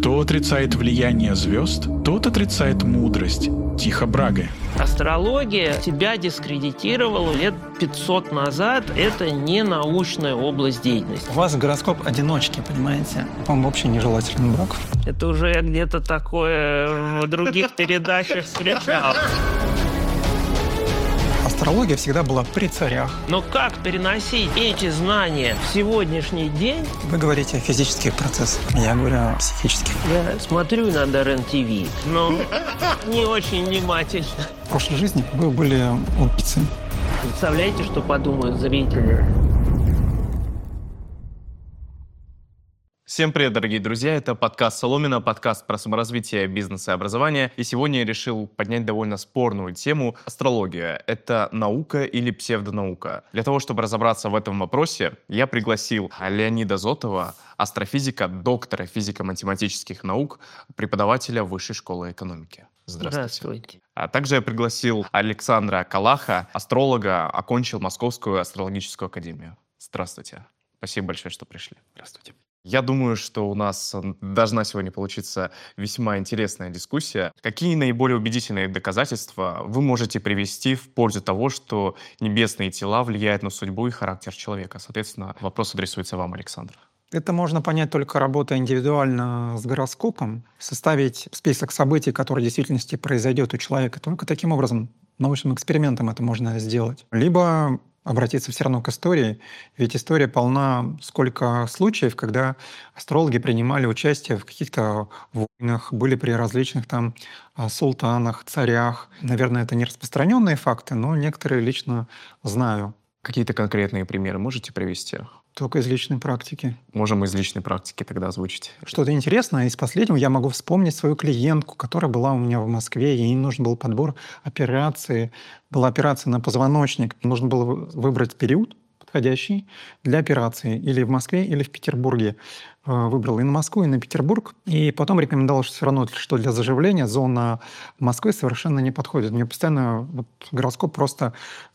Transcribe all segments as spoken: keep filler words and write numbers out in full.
Кто отрицает влияние звезд, тот отрицает мудрость. Тихо Брага. Астрология себя дискредитировала лет пятьсот назад. Это не научная область деятельности. У вас гороскоп одиночки, понимаете? Вам вообще нежелателен брак. Это уже я где-то такое в других передачах встречал. Астрология всегда была при царях. Но как переносить эти знания в сегодняшний день? Вы говорите о физических процессах, я говорю о психических. Я смотрю иногда РЕН-ТВ, но не очень внимательно. В прошлой жизни вы были убийцей. Представляете, что подумают зрители? Всем привет, дорогие друзья! Это подкаст «Соломина», подкаст про саморазвитие, бизнес и образование. И сегодня я решил поднять довольно спорную тему – астрология. Это наука или псевдонаука? Для того, чтобы разобраться в этом вопросе, я пригласил Леонида Зотова, астрофизика, доктора физико-математических наук, преподавателя Высшей школы экономики. Здравствуйте. Здравствуйте. А также я пригласил Александра Калаха, астролога, окончил Московскую астрологическую академию. Здравствуйте. Спасибо большое, что пришли. Здравствуйте. Я думаю, что у нас должна сегодня получиться весьма интересная дискуссия. Какие наиболее убедительные доказательства вы можете привести в пользу того, что небесные тела влияют на судьбу и характер человека? Соответственно, вопрос адресуется вам, Александр. Это можно понять только работая индивидуально с гороскопом, составить список событий, которые в действительности произойдет у человека. Только таким образом, научным экспериментом это можно сделать. Либо обратиться все равно к истории, ведь история полна сколько случаев, когда астрологи принимали участие в каких-то войнах, были при различных там султанах, царях. Наверное, это не распространенные факты, но некоторые лично знаю. Какие-то конкретные примеры можете привести? Только из личной практики. Можем из личной практики тогда озвучить. Что-то интересное. Из последнего я могу вспомнить свою клиентку, которая была у меня в Москве. Ей нужен был подбор операции. Была операция на позвоночник. Нужно было выбрать период подходящий для операции. Или в Москве, или в Петербурге. Выбрал и на Москву, и на Петербург. И потом рекомендовал, что все равно, что для заживления зона Москвы совершенно не подходит. Мне постоянно вот, гороскоп просто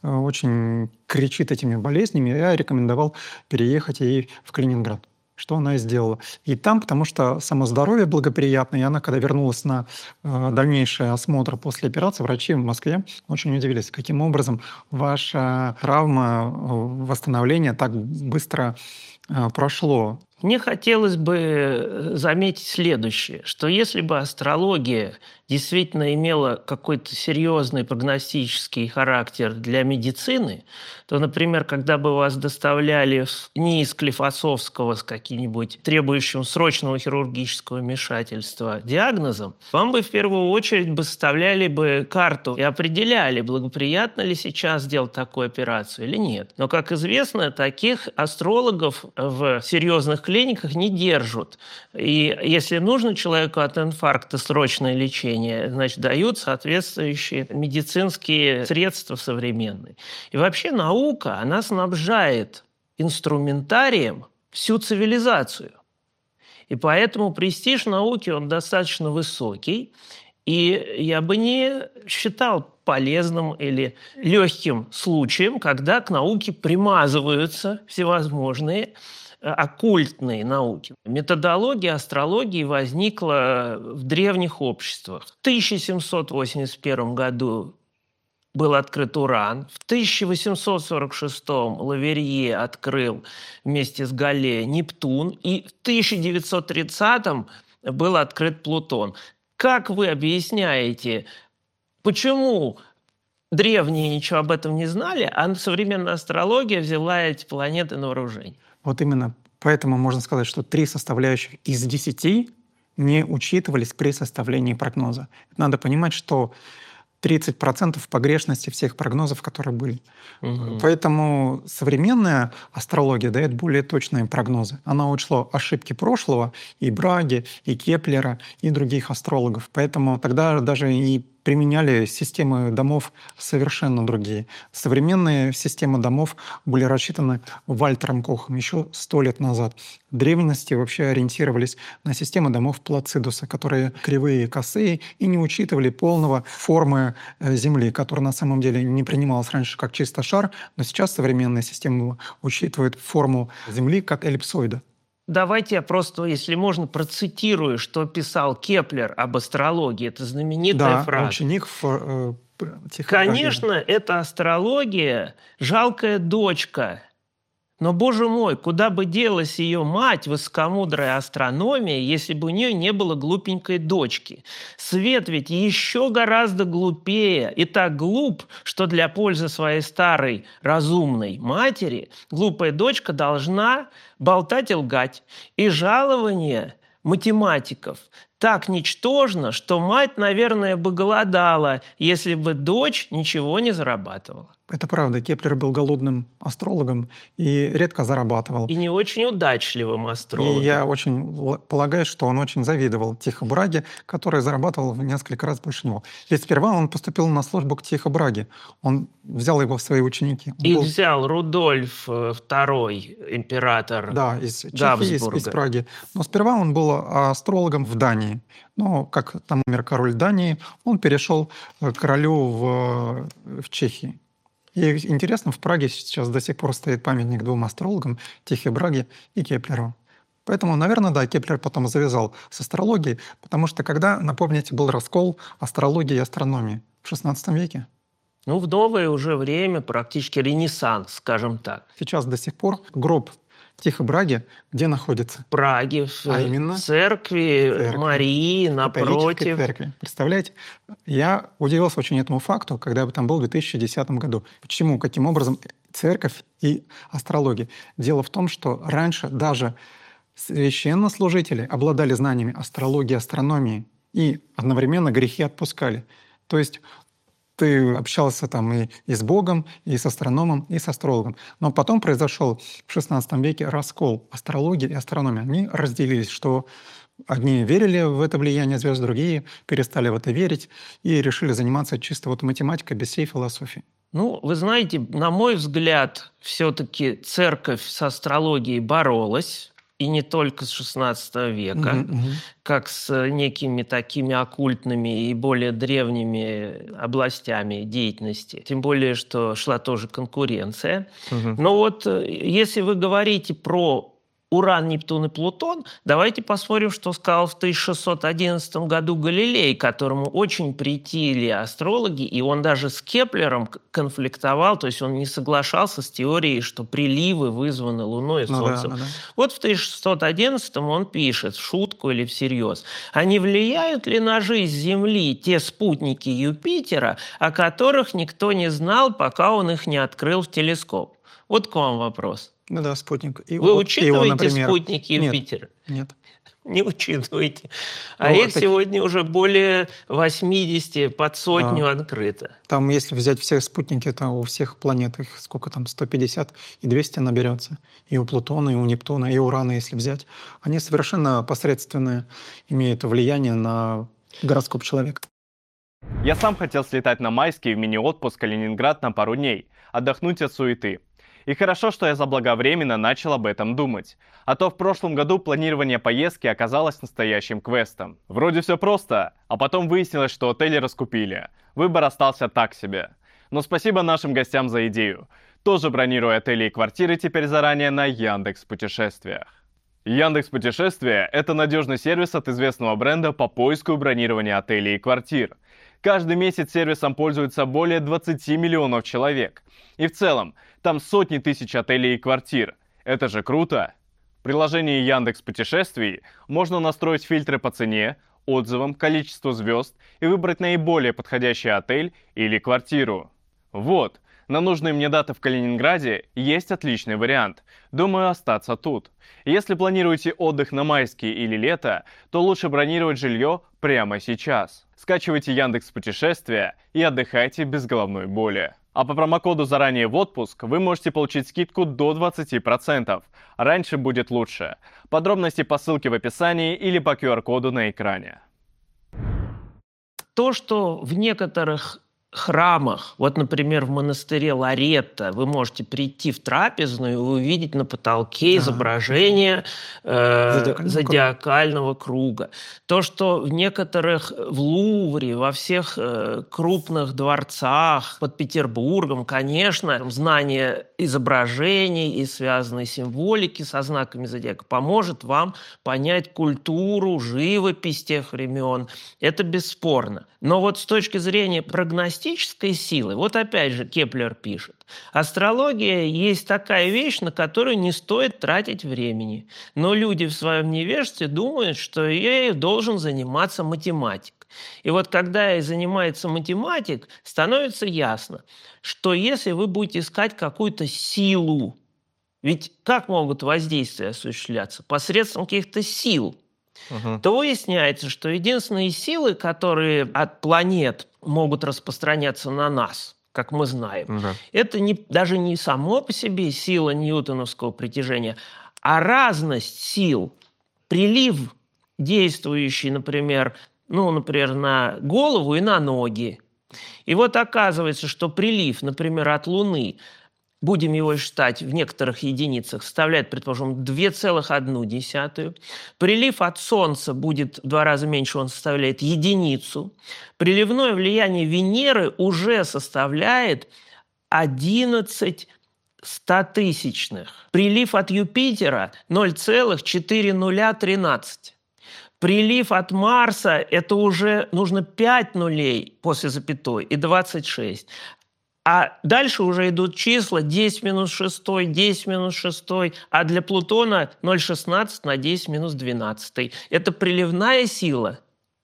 очень кричит этими болезнями. Я рекомендовал переехать ей в Калининград, что она и сделала. И там, потому что само здоровье благоприятно, и она, когда вернулась на э, дальнейший осмотр после операции, врачи в Москве очень удивились, каким образом ваша травма, э, восстановление так быстро э, прошло. Мне хотелось бы заметить следующее, что если бы астрология действительно имела какой-то серьезный прогностический характер для медицины, то, например, когда бы вас доставляли не из Склифосовского с каким-нибудь требующим срочного хирургического вмешательства диагнозом, вам бы в первую очередь бы составляли бы карту и определяли, благоприятно ли сейчас сделать такую операцию или нет. Но, как известно, таких астрологов в серьезных клиниках не держат. И если нужно человеку от инфаркта срочное лечение, значит, дают соответствующие медицинские средства современные. И вообще наука, она снабжает инструментарием всю цивилизацию. И поэтому престиж науки, он достаточно высокий. И я бы не считал полезным или легким случаем, когда к науке примазываются всевозможные оккультные науки. Методология астрологии возникла в древних обществах. В тысяча семьсот восемьдесят первом году был открыт Уран. В тысяча восемьсот сорок шестом Лаверье открыл вместе с Галле Нептун. И в тысяча девятьсот тридцатом был открыт Плутон. Как вы объясняете, почему древние ничего об этом не знали, а современная астрология взяла эти планеты на вооружение? Вот именно поэтому можно сказать, что три составляющих из десяти не учитывались при составлении прогноза. Надо понимать, что тридцать процентов погрешности всех прогнозов, которые были. Угу. Поэтому современная астрология дает более точные прогнозы. Она учла ошибки прошлого и Браги, и Кеплера, и других астрологов. Поэтому тогда даже и применяли системы домов совершенно другие. Современные системы домов были рассчитаны Вальтером Кохом еще сто лет назад. В древности вообще ориентировались на системы домов Плацидуса, которые кривые и косые, и не учитывали полного формы Земли, которая на самом деле не принималась раньше как чисто шар, но сейчас современная система учитывает форму Земли как эллипсоида. давайте я просто, если можно, процитирую, что писал Кеплер об астрологии. Это знаменитая Да, фраза. ученик в, э, Тихо-Браге. Конечно, эта астрология – жалкая дочка. Но, боже мой, куда бы делась ее мать, высокомудрая астрономия, если бы у нее не было глупенькой дочки? Свет ведь еще гораздо глупее и так глуп, что для пользы своей старой разумной матери глупая дочка должна болтать и лгать. И жалование математиков так ничтожно, что мать, наверное, бы голодала, если бы дочь ничего не зарабатывала. Это правда. Кеплер был голодным астрологом и редко зарабатывал. И не очень удачливым И астрологом. я очень л- полагаю, что он очень завидовал Тихо-Браге, который зарабатывал в несколько раз больше него. Ведь сперва он поступил на службу к Тихо-Браге. Он взял его в свои ученики. Он Их был- взял Рудольф э, второй, император Да, из Чехии, из, Габсбурга. из Праги. Но сперва он был астрологом в Дании. Но как там умер король Дании, он перешел к королю в, в Чехии. И интересно, в Праге сейчас до сих пор стоит памятник двум астрологам, Тихо-Браге и Кеплеру. Поэтому, наверное, да, Кеплер потом завязал с астрологией, потому что когда, напомните, был раскол астрологии и астрономии в шестнадцатом веке. Ну, в новое уже время, практически ренессанс, скажем так. Сейчас до сих пор гроб Тихо-Браге где находится? В Праге, в, А именно? в церкви, Церкви. Марии, Католической напротив. церкви. Представляете? Я удивился очень этому факту, когда я там был в две тысячи десятом году. Почему? Каким образом церковь и астрология? Дело в том, что раньше даже священнослужители обладали знаниями астрологии, астрономии и одновременно грехи отпускали. То есть ты общался там и, и с Богом, и с астрономом, и с астрологом. Но потом произошел в шестнадцатом веке раскол астрологии и астрономии. Они разделились, что одни верили в это влияние звезд, другие перестали в это верить и решили заниматься чисто вот математикой без всей философии. Ну, вы знаете, на мой взгляд, все-таки церковь с астрологией боролась, и не только с шестнадцатого века, Мгм, мгм. как с некими такими оккультными и более древними областями деятельности. Тем более, что шла тоже конкуренция. Мгм. Но вот э, если вы говорите про Уран, Нептун и Плутон, давайте посмотрим, что сказал в тысяча шестьсот одиннадцатом году Галилей, которому очень претили астрологи, и он даже с Кеплером к- конфликтовал, то есть он не соглашался с теорией, что приливы вызваны Луной и Ну да, Солнцем. ну да. Вот в тысяча шестьсот одиннадцатом он пишет, в шутку или всерьез, а не влияют ли на жизнь Земли те спутники Юпитера, о которых никто не знал, пока он их не открыл в телескоп? Вот к вам вопрос. Ну да, спутник. И Вы вот Ио, учитываете например. спутники Нет. Юпитера? Нет. Не учитываете. А Ну, их так- сегодня уже более восьмидесяти, под сотню открыто. Там, если взять все спутники, то у всех планет их сколько там, сто пятьдесят и двести наберется. И у Плутона, и у Нептуна, и Урана, если взять. Они совершенно посредственные, имеют влияние на гороскоп человека. Я сам хотел слетать на майский в мини-отпуск в Калининград на пару дней, отдохнуть от суеты. И хорошо, что я заблаговременно начал об этом думать. А то в прошлом году планирование поездки оказалось настоящим квестом. Вроде все просто, а потом выяснилось, что отели раскупили. Выбор остался так себе. Но спасибо нашим гостям за идею. Тоже бронирую отели и квартиры теперь заранее на Яндекс.Путешествиях. Яндекс.Путешествия – это надежный сервис от известного бренда по поиску и бронированию отелей и квартир. Каждый месяц сервисом пользуются более двадцати миллионов человек. И в целом, там сотни тысяч отелей и квартир. Это же круто! В приложении Яндекс.Путешествий можно настроить фильтры по цене, отзывам, количеству звезд и выбрать наиболее подходящий отель или квартиру. Вот, на нужные мне даты в Калининграде есть отличный вариант. Думаю, остаться тут. Если планируете отдых на майские или лето, то лучше бронировать жилье прямо сейчас. Скачивайте Яндекс.Путешествия и отдыхайте без головной боли. А по промокоду «Заранее в отпуск» вы можете получить скидку до двадцати процентов. Раньше будет лучше. Подробности по ссылке в описании или по ку ар коду на экране. То, что в некоторых храмах, вот, например, в монастыре Лоретто, вы можете прийти в трапезную и увидеть на потолке Да. изображение э, Зодиакального зодиакального круга. То, что в некоторых, в Лувре, во всех э, крупных дворцах под Петербургом, конечно, знание изображений и связанной символики со знаками зодиака поможет вам понять культуру, живопись тех времен. Это бесспорно. Но вот с точки зрения прогностической силы, вот опять же Кеплер пишет, астрология есть такая вещь, на которую не стоит тратить времени. Но люди в своем невежестве думают, что ею должен заниматься математик. И вот когда ей занимается математик, становится ясно, что если вы будете искать какую-то силу, ведь как могут воздействия осуществляться? Посредством каких-то сил. Мгм. То выясняется, что единственные силы, которые от планет могут распространяться на нас, как мы знаем, Да. это не, даже не само по себе сила ньютоновского притяжения, а разность сил. Прилив, действующий, например, ну, например, на голову и на ноги. И вот оказывается, что прилив, например, от Луны, будем его считать в некоторых единицах, составляет, предположим, две целых одну десятую. Прилив от Солнца будет в два раза меньше, он составляет единицу. Приливное влияние Венеры уже составляет одиннадцать стотысячных. Прилив от Юпитера ноль целых четыре десятых тринадцать. Прилив от Марса – это уже нужно пять нулей после запятой и двадцать шесть. А дальше уже идут числа десять минус шесть, десять минус шесть, а для Плутона ноль целых шестнадцать на десять минус двенадцать. Это приливная сила.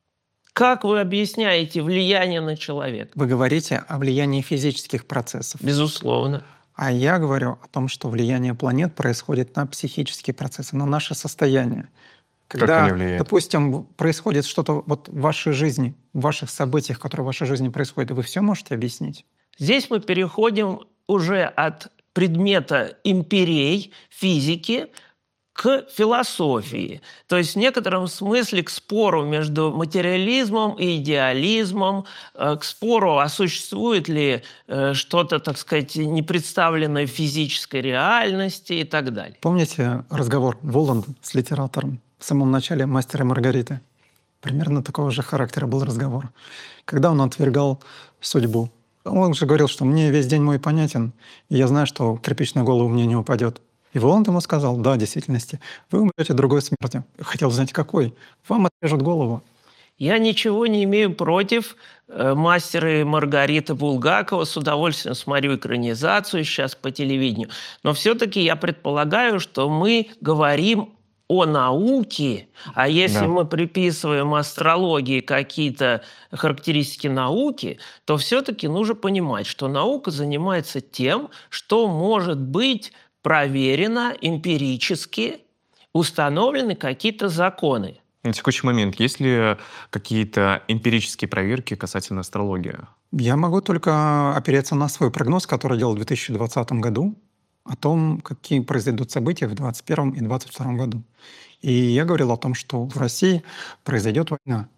Как вы объясняете влияние на человека? Вы говорите о влиянии физических процессов. Безусловно. А я говорю о том, что влияние планет происходит на психические процессы, на наше состояние. Как Когда, они влияют? допустим, происходит что-то вот в вашей жизни, в ваших событиях, которые в вашей жизни происходят, вы все можете объяснить? Здесь мы переходим уже от предмета империй, физики, к философии. То есть в некотором смысле к спору между материализмом и идеализмом, э, к спору, а существует ли э, что-то, так сказать, непредставленное в физической реальности и так далее. Помните разговор Воланда с литератором в самом начале «Мастера и Маргариты»? Примерно такого же характера был разговор. Когда он отвергал судьбу. Он же говорил, что мне весь день мой понятен, и я знаю, что кирпич на голову мне не упадет. И Воланд ему сказал: да, в действительности, вы умрете другой смертью. Хотел знать, какой. Вам отрежут голову. Я ничего не имею против э, «Мастера и Маргариты» Булгакова. С удовольствием смотрю экранизацию сейчас по телевидению. Но все-таки я предполагаю, что мы говорим о науке, а если Да. мы приписываем астрологии какие-то характеристики науки, то все-таки нужно понимать, что наука занимается тем, что может быть проверено эмпирически, установлены какие-то законы. На текущий момент есть ли какие-то эмпирические проверки касательно астрологии? Я могу только опереться на свой прогноз, который делал в две тысячи двадцатом году, о том, какие произойдут события в двадцать первом и двадцать втором году. И я говорил о том, что в России произойдет война.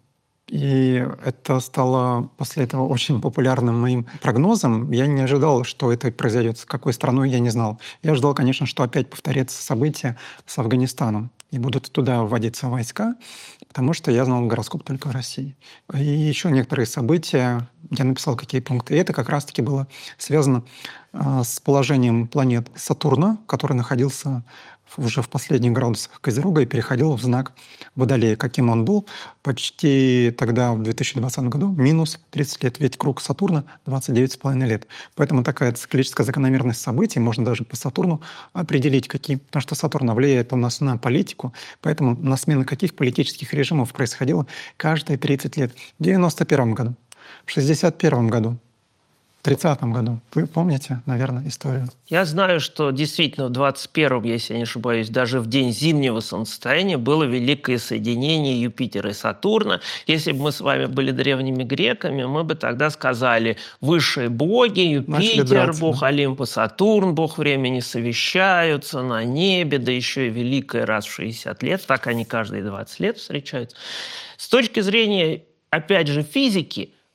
И это стало после этого очень популярным моим прогнозом. Я не ожидал, что это произойдет, с какой страной, я не знал. Я ждал, конечно, что опять повторятся события с Афганистаном. И будут туда вводиться войска, потому что я знал гороскоп только в России. И еще некоторые события, я написал, какие пункты. И это как раз-таки было связано а, с положением планет Сатурна, который находился уже в последних градусах Козерога и переходил в знак Водолея. Каким он был почти тогда, в две тысячи двадцатом году, минус тридцать лет. Ведь круг Сатурна двадцать девять с половиной лет. Поэтому такая циклическая закономерность событий можно даже по Сатурну определить, какие. Потому что Сатурн влияет у нас на политику, поэтому на смену каких политических режимов происходило каждые тридцать лет. В девяносто первом году, в шестьдесят первом году, в тридцатом году. Вы помните, наверное, историю? Я знаю, что действительно в двадцать первом, если я не ошибаюсь, даже в день зимнего солнцестояния было великое соединение Юпитера и Сатурна. Если бы мы с вами были древними греками, мы бы тогда сказали: высшие боги, Начали Юпитер, драться, бог да. Олимпа, Сатурн, бог времени, совещаются на небе, да еще и великое раз в шестьдесят лет. Так они каждые двадцать лет встречаются. С точки зрения, опять же, физики,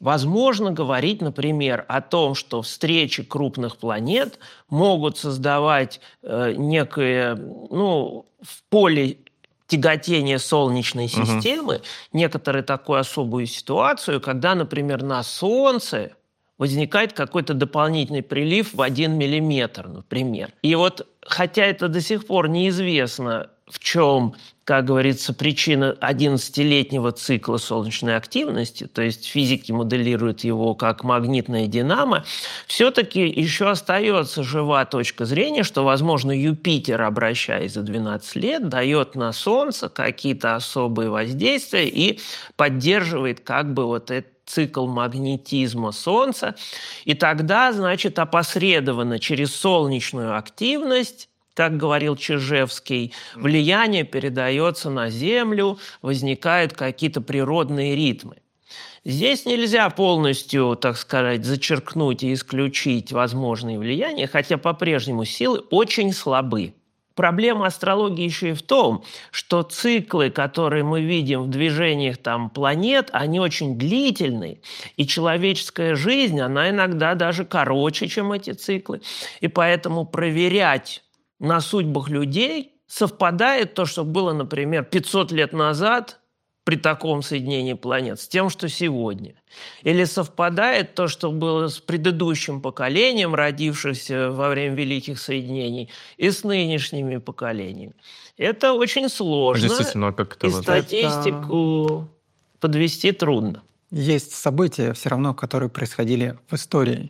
Возможно говорить, например, о том, что встречи крупных планет могут создавать э, некое, ну, в поле тяготения Солнечной системы, угу. некоторую такую особую ситуацию, когда, например, на Солнце возникает какой-то дополнительный прилив в один миллиметр, например. И вот, хотя это до сих пор неизвестно, в чем, как говорится, причина одиннадцатилетнего цикла солнечной активности, то есть физики моделируют его как магнитное динамо, все-таки еще остается жива точка зрения, что, возможно, Юпитер, обращаясь за двенадцать лет, дает на Солнце какие-то особые воздействия и поддерживает как бы вот этот цикл магнетизма Солнца. И тогда, значит, опосредованно через солнечную активность, как говорил Чижевский, влияние передается на Землю, возникают какие-то природные ритмы. Здесь нельзя полностью, так сказать, зачеркнуть и исключить возможные влияния, хотя по-прежнему силы очень слабы. Проблема астрологии еще и в том, что циклы, которые мы видим в движениях там, планет, они очень длительные, и человеческая жизнь, она иногда даже короче, чем эти циклы. И поэтому проверять на судьбах людей совпадает то, что было, например, пятьсот лет назад при таком соединении планет, с тем, что сегодня. Или совпадает то, что было с предыдущим поколением, родившимся во время великих соединений, и с нынешними поколениями. Это очень сложно, действительно, как это и статистику это... подвести трудно. Есть события все равно, которые происходили в истории.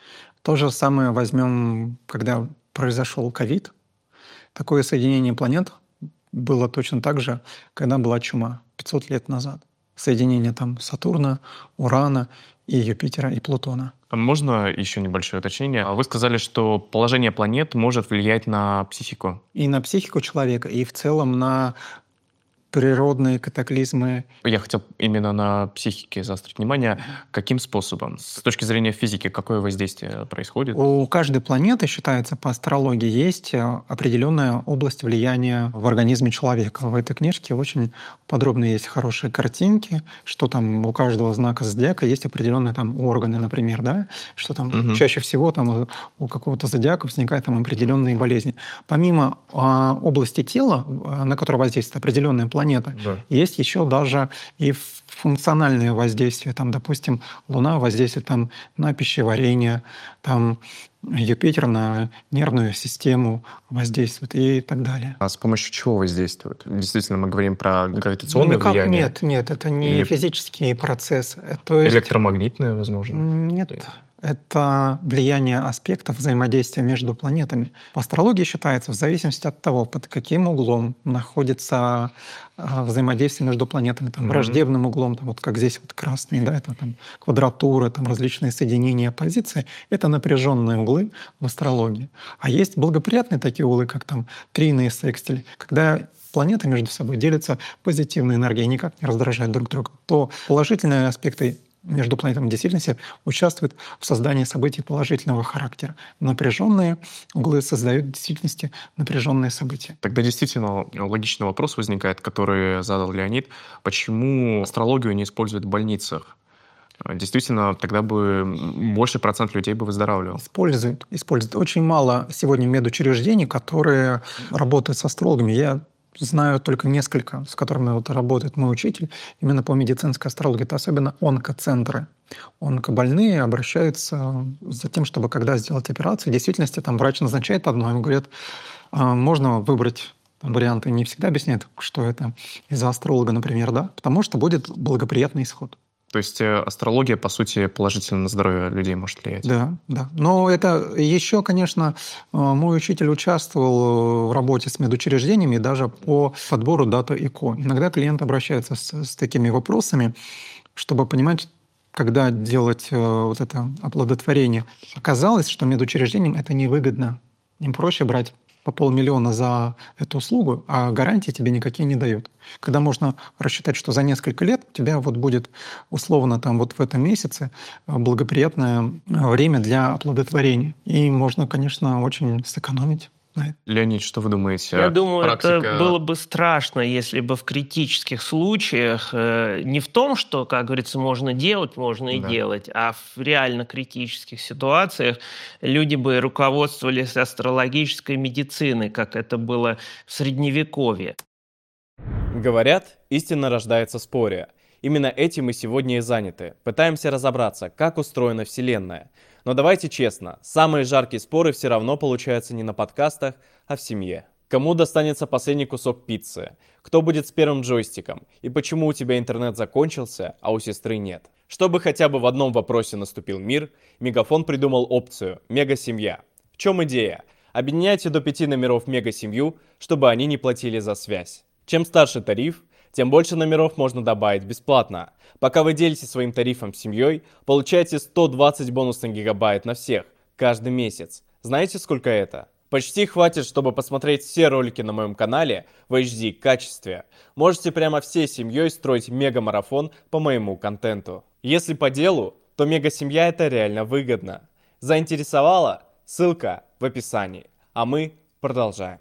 То же самое возьмем, когда произошел ковид. Такое соединение планет было точно так же, когда была чума пятьсот лет назад. Соединение там Сатурна, Урана и Юпитера и Плутона. Можно еще небольшое уточнение? Вы сказали, что положение планет может влиять на психику. И на психику человека, и в целом на природные катаклизмы. Я хотел именно на психике заострить внимание. Каким способом? С точки зрения физики, какое воздействие происходит? У каждой планеты, считается по астрологии, есть определенная область влияния в организме человека. В этой книжке очень подробно есть хорошие картинки, что там у каждого знака зодиака есть определенные там органы, например, да, что там угу. чаще всего там у какого-то зодиака возникают там определенные болезни. Помимо а, области тела, на которое воздействует определенная планета, планеты. Да. Есть еще даже и функциональные воздействия. Там, допустим, Луна воздействует там, на пищеварение, там, Юпитер на нервную систему воздействует и так далее. А с помощью чего воздействует? Действительно, мы говорим про гравитационное ну, влияние? Нет, нет, это не Или... физический процесс. То есть... Электромагнитное, возможно? Нет. Это влияние аспектов взаимодействия между планетами. По астрологии считается, в зависимости от того, под каким углом находится взаимодействие между планетами, там, mm-hmm. враждебным углом, там, вот как здесь вот красный, да, это там квадратуры, там различные соединения позиций, это напряженные углы в астрологии. А есть благоприятные такие углы, как там трийные секстили, когда планеты между собой делятся позитивной энергией, никак не раздражают друг друга, то положительные аспекты между планетами в действительности участвуют в создании событий положительного характера. Напряженные углы создают в действительности напряженные события. Тогда действительно логичный вопрос возникает, который задал Леонид. Почему астрологию не используют в больницах? Действительно, тогда бы больше процент людей бы выздоравливал. Используют. Используют. Очень мало сегодня медучреждений, которые работают с астрологами. Я знаю только несколько, с которыми вот работает мой учитель, именно по медицинской астрологии. Это особенно онкоцентры. Онкобольные обращаются за тем, чтобы когда сделать операцию, в действительности там врач назначает одно, ему говорят, можно выбрать варианты, не всегда объясняют, что это из-за астролога, например, да, потому что будет благоприятный исход. То есть астрология, по сути, положительно на здоровье людей может влиять? Да, да. Но это еще, конечно, мой учитель участвовал в работе с медучреждениями даже по подбору дата ЭКО. Иногда клиент обращается с, с такими вопросами, чтобы понимать, когда делать вот это оплодотворение. Оказалось, что медучреждениям это невыгодно. Им проще брать по полмиллиона за эту услугу, а гарантии тебе никакие не дают. Когда можно рассчитать, что за несколько лет у тебя вот будет условно там вот в этом месяце благоприятное время для оплодотворения. И можно, конечно, очень сэкономить. Леонид, что вы думаете? Я думаю, Практика... это было бы страшно, если бы в критических случаях, э, не в том, что, как говорится, можно делать, можно и Да. делать, а в реально критических ситуациях люди бы руководствовались астрологической медициной, как это было в Средневековье. Говорят, истина рождается в споре. Именно этим мы сегодня и заняты. Пытаемся разобраться, как устроена Вселенная. Но давайте честно, самые жаркие споры все равно получаются не на подкастах, а в семье. Кому достанется последний кусок пиццы? Кто будет с первым джойстиком? И почему у тебя интернет закончился, а у сестры нет? Чтобы хотя бы в одном вопросе наступил мир, Мегафон придумал опцию «Мега-семья». В чем идея? Объединяйте до пяти номеров в мега-семью, чтобы они не платили за связь. Чем старше тариф, тем больше номеров можно добавить бесплатно. Пока вы делитесь своим тарифом с семьей, получаете сто двадцать бонусных гигабайт на всех, каждый месяц. Знаете, сколько это? Почти хватит, чтобы посмотреть все ролики на моем канале в эйч ди качестве. Можете прямо всей семьей строить мега-марафон по моему контенту. Если по делу, то мега-семья это реально выгодно. Заинтересовало? Ссылка в описании. А мы продолжаем.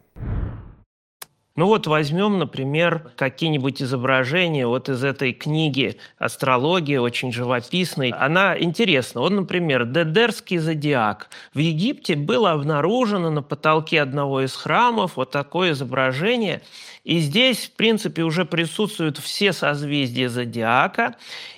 Ну вот возьмем, например, какие-нибудь изображения вот из этой книги «Астрология», очень живописной. Она интересна. Вот, например, Дедерский зодиак. В Египте было обнаружено на потолке одного из храмов вот такое изображение. И здесь, в принципе, уже присутствуют все созвездия зодиака.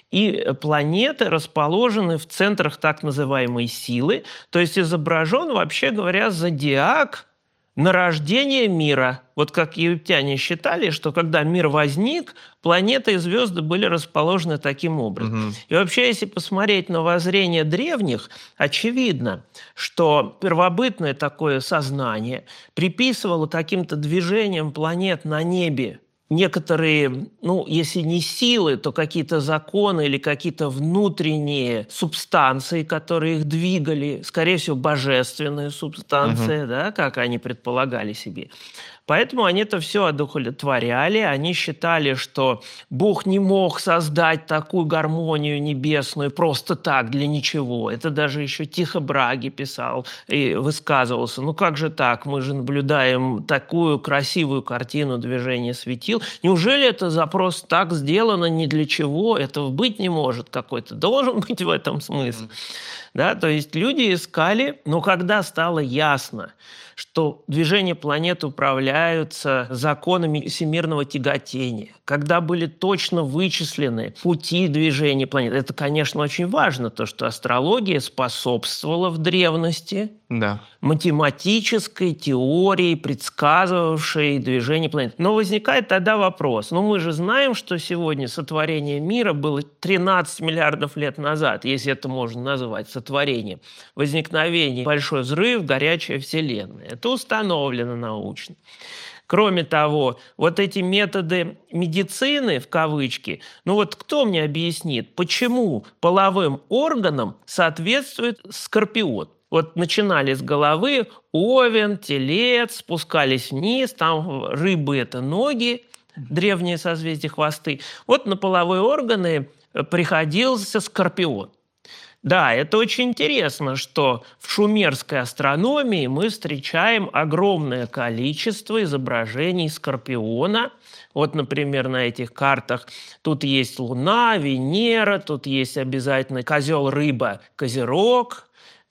И планеты расположены в центрах так называемой силы. То есть изображен, вообще говоря, зодиак нарождение мира. Вот как египтяне считали, что когда мир возник, планеты и звезды были расположены таким образом. Угу. И вообще, если посмотреть на воззрение древних, очевидно, что первобытное такое сознание приписывало каким-то движениям планет на небе некоторые, ну, если не силы, то какие-то законы или какие-то внутренние субстанции, которые их двигали, скорее всего, божественные субстанции, Угу. да, как они предполагали себе. Поэтому они это все одухотворяли, они считали, что Бог не мог создать такую гармонию небесную просто так, для ничего. Это даже еще Тихо Браги писал и высказывался. Ну как же так? Мы же наблюдаем такую красивую картину движения светил. Неужели это за просто так сделано ни для чего? Этого быть не может. Какой-то должен быть в этом смысл. Да, то есть люди искали, но когда стало ясно, что движения планет управляются законами всемирного тяготения, когда были точно вычислены пути движения планет, это, конечно, очень важно, то, что астрология способствовала в древности Да. математической теории, предсказывавшей движение планет. Но возникает тогда вопрос. Ну, мы же знаем, что сегодня сотворение мира было тринадцать миллиардов лет назад, если это можно назвать сотворением. Возникновение, большой взрыв, горячая Вселенная. Это установлено научно. Кроме того, вот эти методы медицины, в кавычки, ну вот кто мне объяснит, почему половым органам соответствует скорпион? Вот начинали с головы, овен, телец, спускались вниз, там рыбы – это ноги, древние созвездия хвосты. Вот на половые органы приходился скорпион. Да, это очень интересно, что в шумерской астрономии мы встречаем огромное количество изображений скорпиона. Вот, например, на этих картах тут есть Луна, Венера, тут есть обязательно козел, рыба, козерог.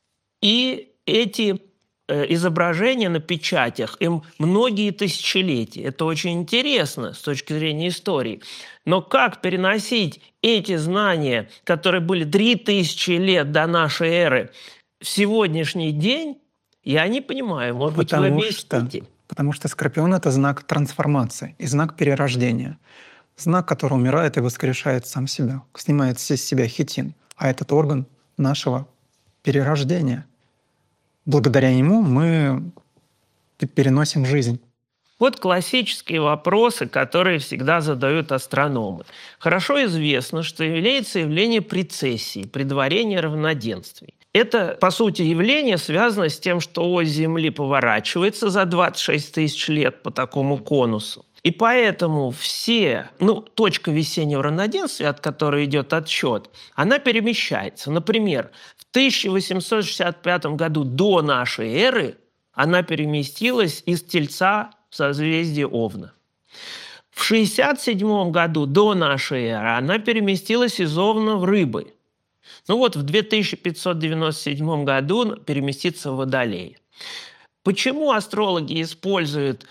И эти изображения на печатях, им многие тысячелетия. Это очень интересно с точки зрения истории. Но как переносить эти знания, которые были три тысячи лет до нашей эры, в сегодняшний день, я не понимаю. Может быть, вы объясните? Потому что скорпион — это знак трансформации и знак перерождения. Знак, который умирает и воскрешает сам себя, снимает с себя хитин. А этот орган нашего перерождения. Благодаря ему мы переносим жизнь. Вот классические вопросы, которые всегда задают астрономы. Хорошо известно, что является явление прецессии, предварения равноденствий. Это, по сути, явление связано с тем, что ось Земли поворачивается за двадцать шесть тысяч лет по такому конусу. И поэтому все, ну, точка весеннего равноденствия, от которой идет отсчет, она перемещается. Например, в тысяча восемьсот шестьдесят пятом году до нашей эры Она переместилась из Тельца в созвездие Овна. В шестьдесят седьмом году, до нашей эры, она переместилась из Овна в Рыбы. Ну вот в две тысячи пятьсот девяносто седьмом году переместится в Водолей. Почему астрологи используют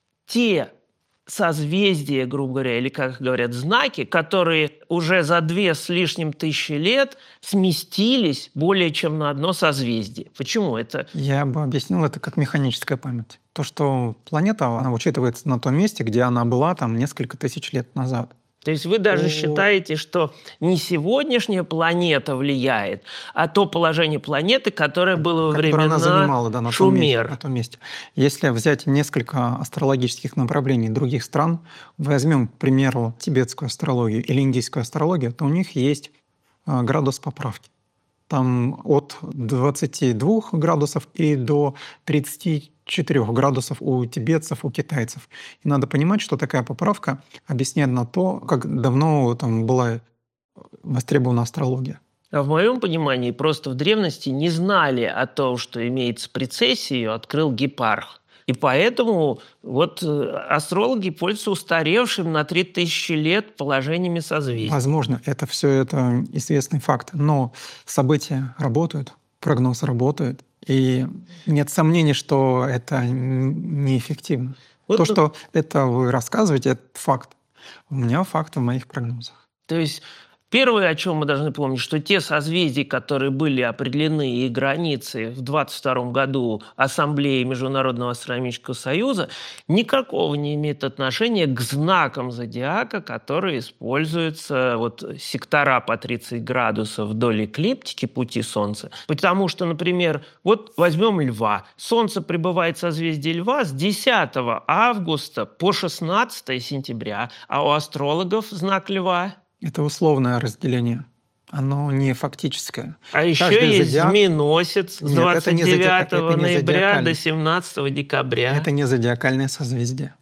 те созвездия, грубо говоря, или, как говорят, знаки, которые уже за две с лишним тысячи лет сместились более чем на одно созвездие? Почему это? Я бы объяснил это как механическая память. То, что планета, она учитывается на том месте, где она была там несколько тысяч лет назад. То есть вы даже О. считаете, что не сегодняшняя планета влияет, а то положение планеты, которое было во Которую времена она занимала, да, на том, месте, Шумер. на том месте. Если взять несколько астрологических направлений других стран, возьмем, к примеру, тибетскую астрологию или индийскую астрологию, то у них есть а, градус поправки. Там от двадцати двух градусов и до тридцати четырёх градусов у тибетцев, у китайцев. И надо понимать, что такая поправка объясняет на то, как давно там была востребована астрология. А в моем понимании просто в древности не знали о том, что имеется прецессия, ее открыл Гепарх. И поэтому вот астрологи пользуются устаревшим на три тысячи лет положениями созвездий. Возможно, это все это известный факт. Но события работают, прогноз работает. И нет сомнений, что это неэффективно. Вот То, тут- что это вы рассказываете, это факт. У меня факт в моих прогнозах. То есть первое, о чем мы должны помнить, что те созвездия, которые были определены и границы в двадцать втором году Ассамблеей Международного астрономического союза, никакого не имеют отношения к знакам зодиака, которые используются, вот сектора по тридцать градусов вдоль эклиптики пути Солнца. Потому что, например, вот возьмем Льва. Солнце пребывает в созвездии Льва с десятого августа по шестнадцатое сентября, а у астрологов знак Льва. Это условное разделение. Оно не фактическое. А еще Каждый есть зодиак- змееносец с Нет, это не двадцать девятого зодиак- это не ноября зодиакальный. до семнадцатого декабря. Это не зодиакальное созвездие.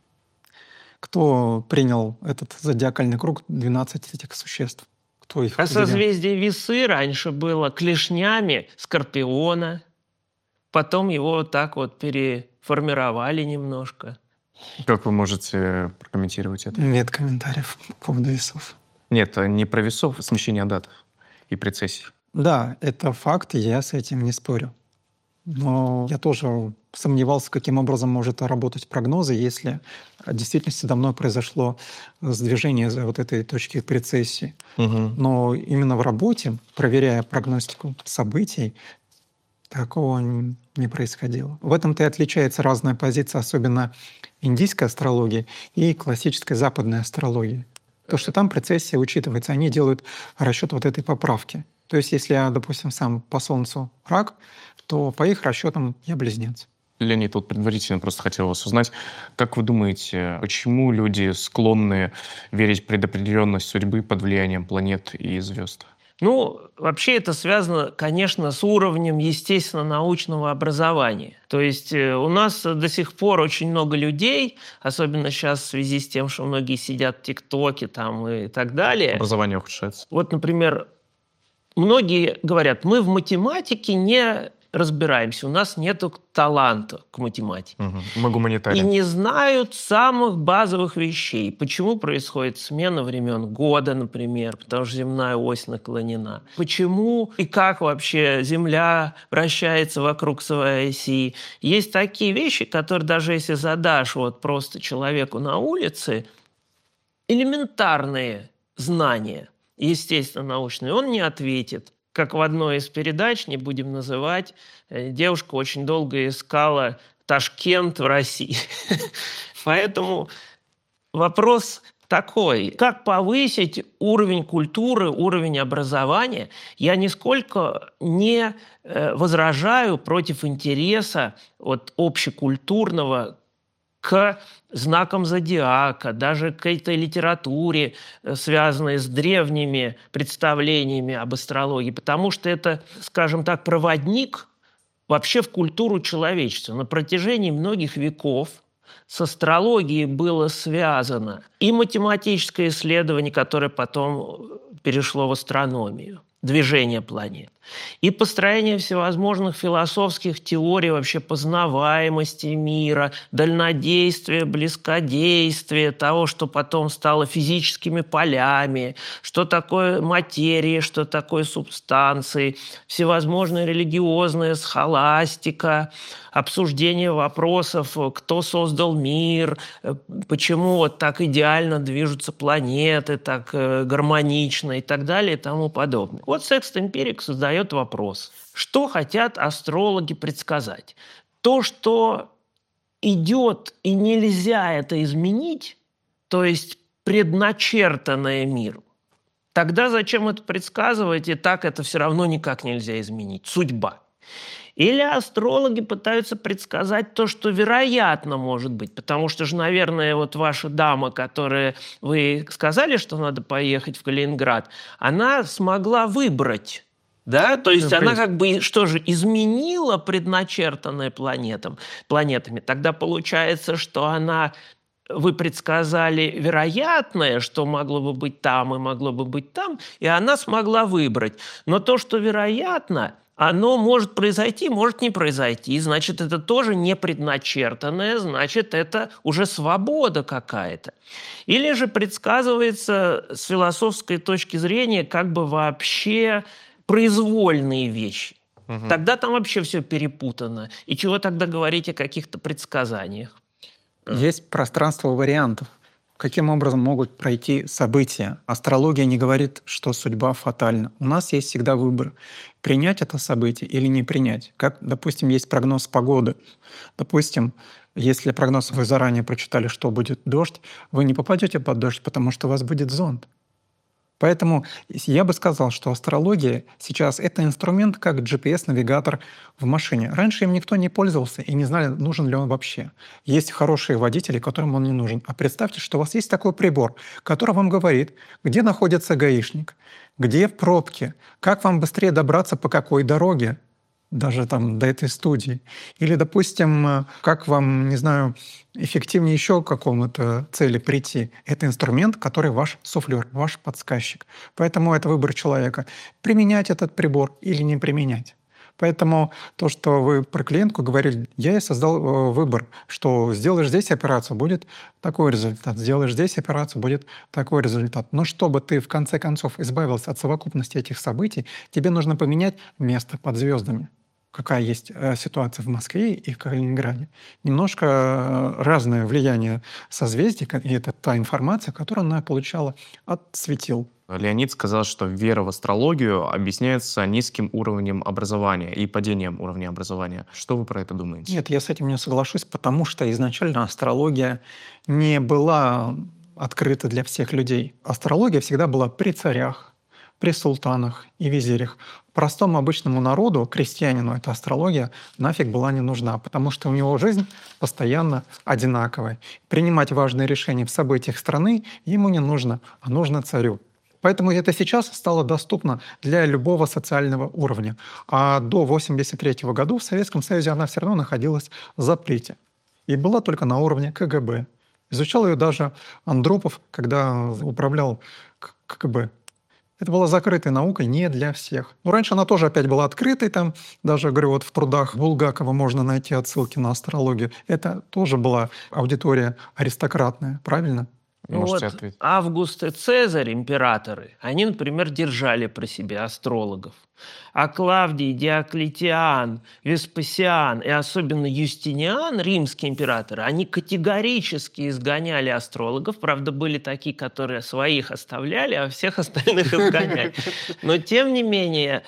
Кто принял этот зодиакальный круг, двенадцать этих существ? Кто их А определял? созвездие Весы раньше было клешнями Скорпиона. Потом его вот так вот переформировали немножко. Как вы можете прокомментировать это? Нет комментариев по поводу весов. Нет, не про весов, смещение дат и прецессий. Да, это факт, и я с этим не спорю. Но я тоже сомневался, каким образом может работать прогнозы, если в действительности давно произошло сдвижение за вот этой точки прецессии. Угу. Но именно в работе, проверяя прогностику событий, такого н- не происходило. В этом-то и отличается разная позиция, особенно индийской астрологии и классической западной астрологии. То, что там прецессия учитывается, они делают расчет вот этой поправки. То есть если я, допустим, сам по Солнцу рак, то по их расчетам я близнец. Леонид, вот предварительно просто хотел вас узнать, как вы думаете, почему люди склонны верить в предопределенность судьбы под влиянием планет и звезд? Ну, вообще это связано, конечно, с уровнем естественно-научного образования. То есть э, у нас до сих пор очень много людей, особенно сейчас в связи с тем, что многие сидят в ТикТоке там и так далее. Образование ухудшается. Вот, например, многие говорят, мы в математике не разбираемся, у нас нет таланта к математике. Угу. Мы И гуманитарии. не знают самых базовых вещей. Почему происходит смена времен года, например, потому что земная ось наклонена. Почему и как вообще Земля вращается вокруг своей оси. Есть такие вещи, которые даже если задашь вот просто человеку на улице, элементарные знания, естественно, научные, он не ответит. Как в одной из передач, не будем называть, э, девушка очень долго искала Ташкент в России. Поэтому вопрос такой. Как повысить уровень культуры, уровень образования? Я нисколько не э, возражаю против интереса вот, общекультурного к знакам зодиака, даже к этой литературе, э, связанной с древними представлениями об астрологии, потому что это, скажем так, проводник вообще в культуру человечества. На протяжении многих веков с астрологией было связано и математическое исследование, которое потом перешло в астрономию, движения планет, и построение всевозможных философских теорий вообще познаваемости мира, дальнодействия, близкодействия, того, что потом стало физическими полями, что такое материя, что такое субстанции, всевозможная религиозная схоластика, обсуждение вопросов, кто создал мир, почему вот так идеально движутся планеты, так гармонично и так далее и тому подобное. Вот Секст Эмпирик создает вопрос, что хотят астрологи предсказать. То, что идет и нельзя это изменить, то есть предначертанное миру, тогда зачем это предсказывать, и так это все равно никак нельзя изменить. Судьба. Или астрологи пытаются предсказать то, что вероятно может быть. Потому что же, наверное, вот ваша дама, которая вы сказали, что надо поехать в Калининград, она смогла выбрать. Да? То есть она как бы что же изменила предначертанное планетам, планетами. Тогда получается, что она... Вы предсказали вероятное, что могло бы быть там и могло бы быть там, и она смогла выбрать. Но то, что вероятно, оно может произойти, может не произойти. Значит, это тоже не предначертанное, значит, это уже свобода какая-то. Или же предсказывается с философской точки зрения как бы вообще произвольные вещи. Угу. Тогда там вообще все перепутано. И чего тогда говорить о каких-то предсказаниях? Есть пространство вариантов. Каким образом могут пройти события? Астрология не говорит, что судьба фатальна. У нас есть всегда выбор. Принять это событие или не принять. Как, допустим, есть прогноз погоды. Допустим, если прогноз вы заранее прочитали, что будет дождь, вы не попадете под дождь, потому что у вас будет зонт. Поэтому я бы сказал, что астрология сейчас — это инструмент, как джи пи эс-навигатор в машине. Раньше им никто не пользовался и не знали, нужен ли он вообще. Есть хорошие водители, которым он не нужен. А представьте, что у вас есть такой прибор, который вам говорит, где находится гаишник, где в пробке, как вам быстрее добраться по какой дороге, даже там до этой студии. Или, допустим, как вам, не знаю, эффективнее еще к какому-то цели прийти. Это инструмент, который ваш суфлер, ваш подсказчик. Поэтому это выбор человека. Применять этот прибор или не применять. Поэтому то, что вы про клиентку говорили, я ей создал выбор, что сделаешь здесь операцию, будет такой результат, сделаешь здесь операцию, будет такой результат. Но чтобы ты в конце концов избавился от совокупности этих событий, тебе нужно поменять место под звездами. Какая есть ситуация в Москве и в Калининграде. Немножко разное влияние созвездий, и это та информация, которую она получала от светил. Леонид сказал, что вера в астрологию объясняется низким уровнем образования и падением уровня образования. Что вы про это думаете? Нет, я с этим не соглашусь, потому что изначально астрология не была открыта для всех людей. Астрология всегда была при царях, при султанах и визирях. Простому обычному народу, крестьянину, эта астрология нафиг была не нужна, потому что у него жизнь постоянно одинаковая. Принимать важные решения в событиях страны ему не нужно, а нужно царю. Поэтому это сейчас стало доступно для любого социального уровня. А до восемьдесят третьего года в Советском Союзе она все равно находилась в запрете. И была только на уровне ка гэ бэ. Изучал ее даже Андропов, когда управлял ка гэ бэ. Это была закрытой наукой не для всех. Но раньше она тоже опять была открытой. Там даже, говорю, вот в трудах Булгакова можно найти отсылки на астрологию. Это тоже была аудитория аристократная, правильно? Ну вот Август и Цезарь, императоры, они, например, держали при себе астрологов. А Клавдий, Диоклетиан, Веспасиан и особенно Юстиниан, римские императоры, они категорически изгоняли астрологов. Правда, были такие, которые своих оставляли, а всех остальных изгоняли. Но, тем не менее,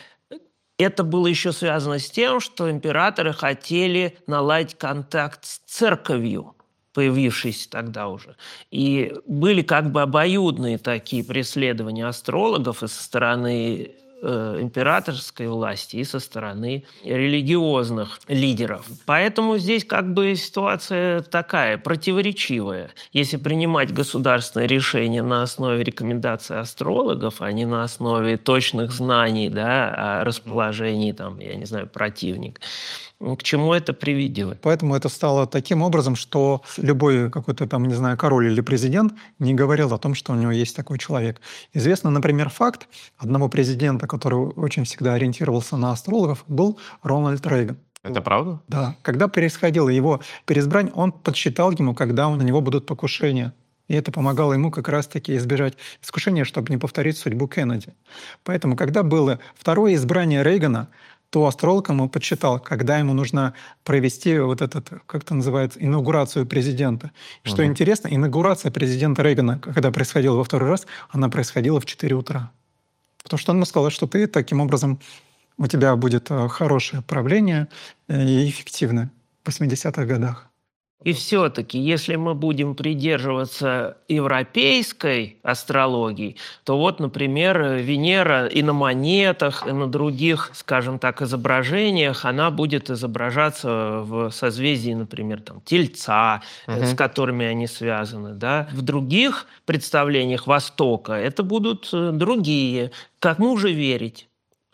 это было еще связано с тем, что императоры хотели наладить контакт с церковью, появившиеся тогда уже. И были как бы обоюдные такие преследования астрологов и со стороны э, императорской власти, и со стороны религиозных лидеров. Поэтому здесь как бы ситуация такая, противоречивая. Если принимать государственные решения на основе рекомендаций астрологов, а не на основе точных знаний, да, о расположении, там, я не знаю, противника, к чему это приведет. Поэтому это стало таким образом, что любой какой-то там, не знаю, король или президент не говорил о том, что у него есть такой человек. Известно, например, факт одного президента, который очень всегда ориентировался на астрологов, был Рональд Рейган. Это правда? Да. Когда происходило его переизбрание, он подсчитал ему, когда на него будут покушения. И это помогало ему как раз-таки избежать искушения, чтобы не повторить судьбу Кеннеди. Поэтому, когда было второе избрание Рейгана, то астролог ему подсчитал, когда ему нужно провести вот этот, как это называется, инаугурацию президента. Что Мгм. интересно, инаугурация президента Рейгана, когда происходила во второй раз, она происходила в четыре утра. Потому что он ему сказал, что ты таким образом, у тебя будет э, хорошее правление э, и эффективное в восьмидесятых годах. И все-таки, если мы будем придерживаться европейской астрологии, то вот, например, Венера и на монетах, и на других, скажем так, изображениях, она будет изображаться в созвездии, например, там, Тельца, э, Мгм. с которыми они связаны. Да? В других представлениях Востока это будут э, другие. Кому же верить?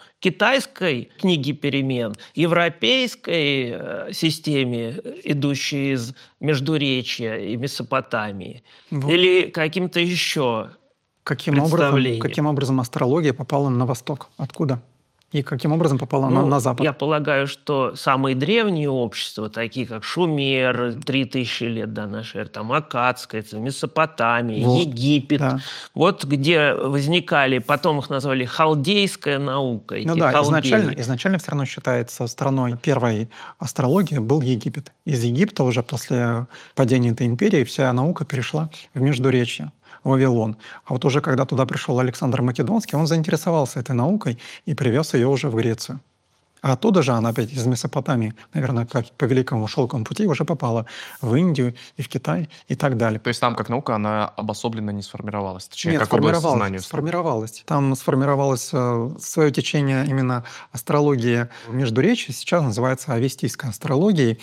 Китайской книге перемен, европейской э, системе, э, идущей из Междуречья и Месопотамии, Вот. или каким-то еще Каким образом, представлением. каким образом астрология попала на Восток? Откуда? И каким образом попала на, Ну, на Запад? я полагаю, что самые древние общества, такие как Шумер, три тысячи лет до нашей эры, там Аккадская, это Месопотамия, Вот, Египет, да. вот где возникали, потом их назвали халдейская наука. Ну эти да, халдеи. изначально, изначально все равно считается страной первой астрологии был Египет. Из Египта уже после падения этой империи вся наука перешла в Междуречье, в Вавилон. А вот уже когда туда пришел Александр Македонский, он заинтересовался этой наукой и привез ее уже в Грецию. А оттуда же она опять из Месопотамии, наверное, как по Великому Шелковому пути уже попала в Индию и в Китай и так далее. То есть там как наука, она обособленно не сформировалась? Точнее, Нет, как область сформировалась, знания? сформировалась. Там сформировалось э, свое течение именно астрологии в Междуречье, сейчас называется авестийской астрологией,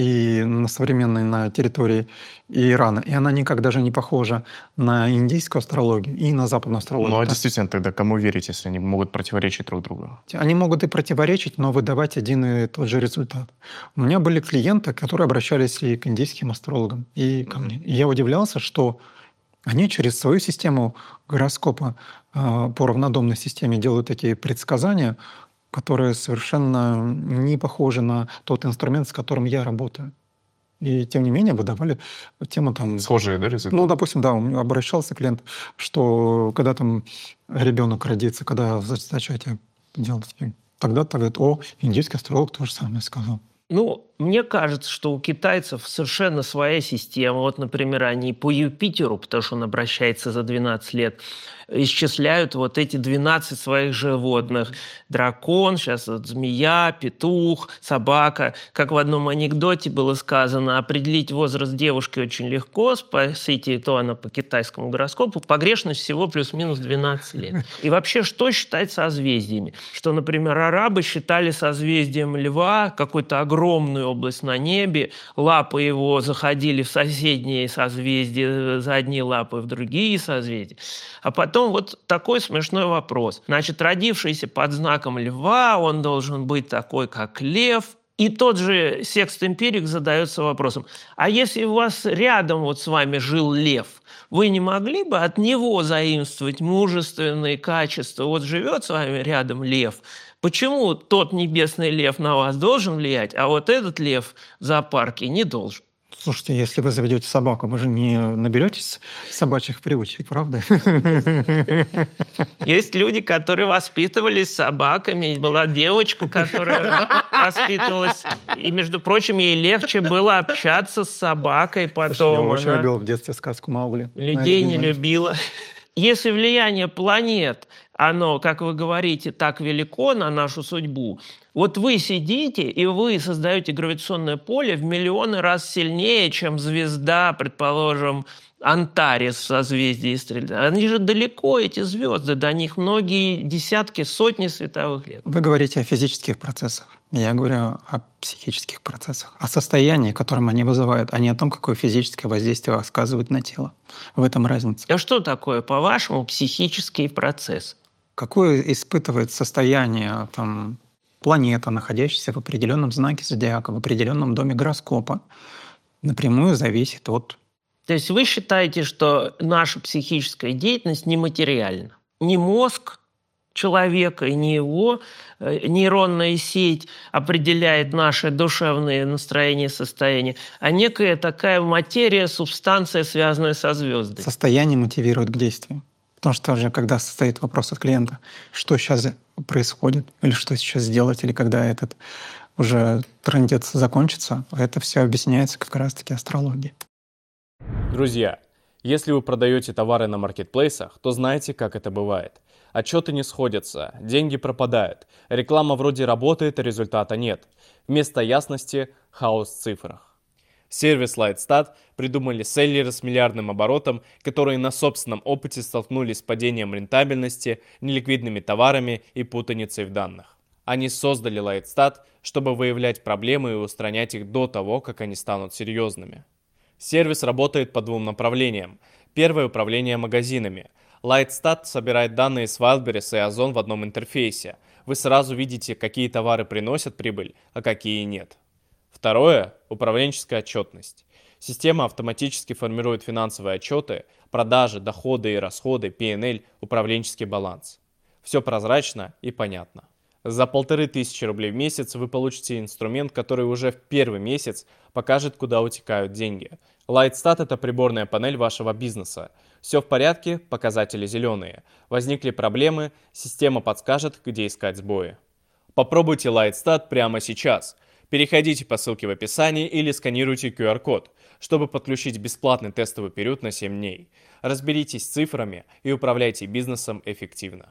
и на современной на территории Ирана. И она никак даже не похожа на индийскую астрологию и на западную астрологию. Ну а Так, действительно, тогда кому верить, если они могут противоречить друг другу? Они могут и противоречить, но выдавать один и тот же результат. У меня были клиенты, которые обращались и к индийским астрологам, и ко мне. И я удивлялся, что они через свою систему гороскопа э, по равнодомной системе делают такие предсказания, которые совершенно не похожи на тот инструмент, с которым я работаю. И тем не менее выдавали тему там... Схожие, да, результаты? Ну, допустим, да, у меня обращался клиент, что когда там ребенок родится, когда зачатие делать, тогда-то говорит, о, индийский астролог то же самое сказал. Ну, мне кажется, что у китайцев совершенно своя система. Вот, например, они по Юпитеру, потому что он обращается за двенадцать лет, исчисляют вот эти двенадцать своих животных. Дракон, сейчас вот змея, петух, собака. Как в одном анекдоте было сказано, определить возраст девушки очень легко, спросите, то она по китайскому гороскопу, погрешность всего плюс-минус двенадцать лет. И вообще, что считать созвездиями? Что, например, арабы считали созвездием льва какую-то огромную область на небе, лапы его заходили в соседние созвездия, задние лапы в другие созвездия. А потом вот такой смешной вопрос. Значит, родившийся под знаком льва, он должен быть такой, как лев. И тот же секст-эмпирик задается вопросом, а если у вас рядом вот с вами жил лев, вы не могли бы от него заимствовать мужественные качества? Вот живет с вами рядом лев, почему тот небесный лев на вас должен влиять, а вот этот лев в зоопарке не должен? Слушайте, если вы заведете собаку, вы же не наберетесь собачьих привычек, правда? Есть люди, которые воспитывались с собаками. Была девочка, которая воспитывалась. И, между прочим, ей легче было общаться с собакой Я потом. очень Она любил в детстве сказку Маугли. людей не Наверное, любила. Если влияние планет, оно, как вы говорите, так велико на нашу судьбу, вот вы сидите, и вы создаете гравитационное поле в миллионы раз сильнее, чем звезда, предположим, Антарес в созвездии Стрельца. Они же далеко, эти звезды, до них многие десятки, сотни световых лет. Вы говорите о физических процессах. Я говорю о психических процессах, о состоянии, которым они вызывают, а не о том, какое физическое воздействие оказывают на тело. В этом разница. А что такое, по-вашему, психический процесс? Какое испытывает состояние там, планета, находящаяся в определенном знаке зодиака, в определенном доме гороскопа, напрямую зависит от... То есть вы считаете, что наша психическая деятельность нематериальна? Не мозг человека и не его э, нейронная сеть определяет наше душевное настроение, состояние, а некая такая материя, субстанция, связанная со звездами. Состояние мотивирует к действию. Потому что уже когда стоит вопрос от клиента, что сейчас происходит, или что сейчас сделать, или когда этот уже трындец закончится, это все объясняется как раз-таки астрологией. Друзья, если вы продаете товары на маркетплейсах, то знаете, как это бывает. Отчеты не сходятся, деньги пропадают, реклама вроде работает, а результата нет. Вместо ясности – хаос в цифрах. Сервис LightStat придумали селлеры с миллиардным оборотом, которые на собственном опыте столкнулись с падением рентабельности, неликвидными товарами и путаницей в данных. Они создали LightStat, чтобы выявлять проблемы и устранять их до того, как они станут серьезными. Сервис работает по двум направлениям. Первое – управление магазинами. LightStat собирает данные с Wildberries и Озон в одном интерфейсе. Вы сразу видите, какие товары приносят прибыль, а какие нет. Второе – управленческая отчетность. Система автоматически формирует финансовые отчеты, продажи, доходы и расходы, пи эн эл, управленческий баланс. Все прозрачно и понятно. За полторы тысячи рублей в месяц вы получите инструмент, который уже в первый месяц покажет, куда утекают деньги. LightStat – это приборная панель вашего бизнеса. Все в порядке, показатели зеленые. Возникли проблемы, система подскажет, где искать сбои. Попробуйте LightStat прямо сейчас. Переходите по ссылке в описании или сканируйте ку ар код, чтобы подключить бесплатный тестовый период на семь дней. Разберитесь с цифрами и управляйте бизнесом эффективно.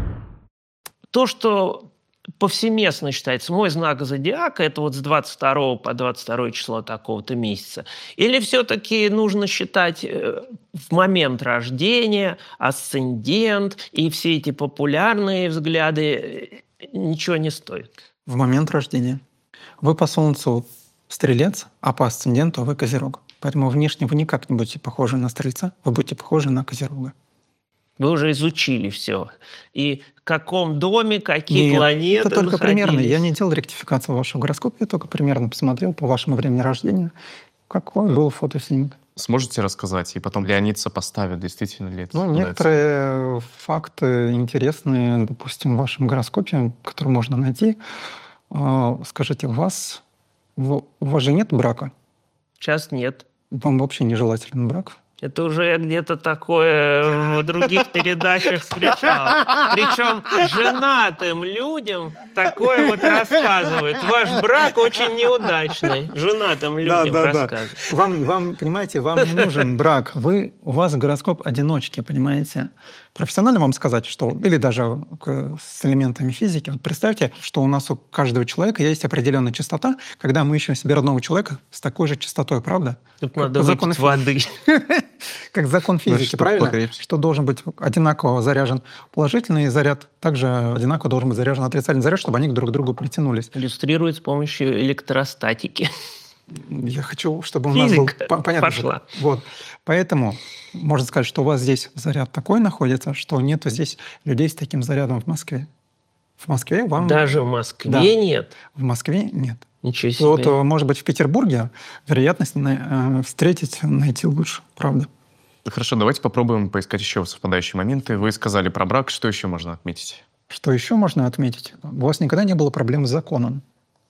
То, что повсеместно считается, мой знак зодиака, это вот с двадцать второго по двадцать второе число такого-то месяца. Или все-таки нужно считать в момент рождения, асцендент и все эти популярные взгляды ничего не стоят? В момент рождения. Вы по Солнцу Стрелец, а по асценденту вы Козерог. Поэтому внешне вы никак не будете похожи на Стрельца, вы будете похожи на Козерога. Вы уже изучили все. И в каком доме, какие Нет, планеты это только находились. примерно. Я не делал ректификацию вашего гороскопа, я только примерно посмотрел по вашему времени рождения, какой был фотоснимок. Сможете рассказать? И потом Леонид сопоставит, действительно ли это Ну, совпадает? некоторые факты интересные, допустим, в вашем гороскопе, которые можно найти. Скажите, у вас, у вас же нет брака? Сейчас нет. Вам вообще нежелателен брак? Это уже я где-то такое в других передачах встречал. Причем женатым людям такое вот рассказывают. Ваш брак очень неудачный. Женатым людям да, да, рассказывают. Да. Вам, вам, понимаете, вам не нужен брак. Вы, у вас гороскоп одиночки, понимаете? Профессионально вам сказать, что... Или даже с элементами физики. Вот представьте, что у нас у каждого человека есть определенная частота, когда мы ищем себе родного человека с такой же частотой, правда? Тут надо выпить воды. Как закон физики, правильно? Что должен быть одинаково заряжен положительный заряд, также одинаково должен быть заряжен отрицательный заряд, чтобы они друг к другу притянулись. Иллюстрирует с помощью электростатики. Я хочу, чтобы у Физика нас был... Понятно. Пошла. Вот. Поэтому можно сказать, что у вас здесь заряд такой находится, что нету здесь людей с таким зарядом в Москве. В Москве вам... Даже в Москве да. нет? В Москве нет. Ничего себе. Вот, может быть, в Петербурге вероятность на, э, встретить, найти лучше, правда. Хорошо, давайте попробуем поискать еще совпадающие моменты. Вы сказали про брак, что еще можно отметить? Что еще можно отметить? У вас никогда не было проблем с законом.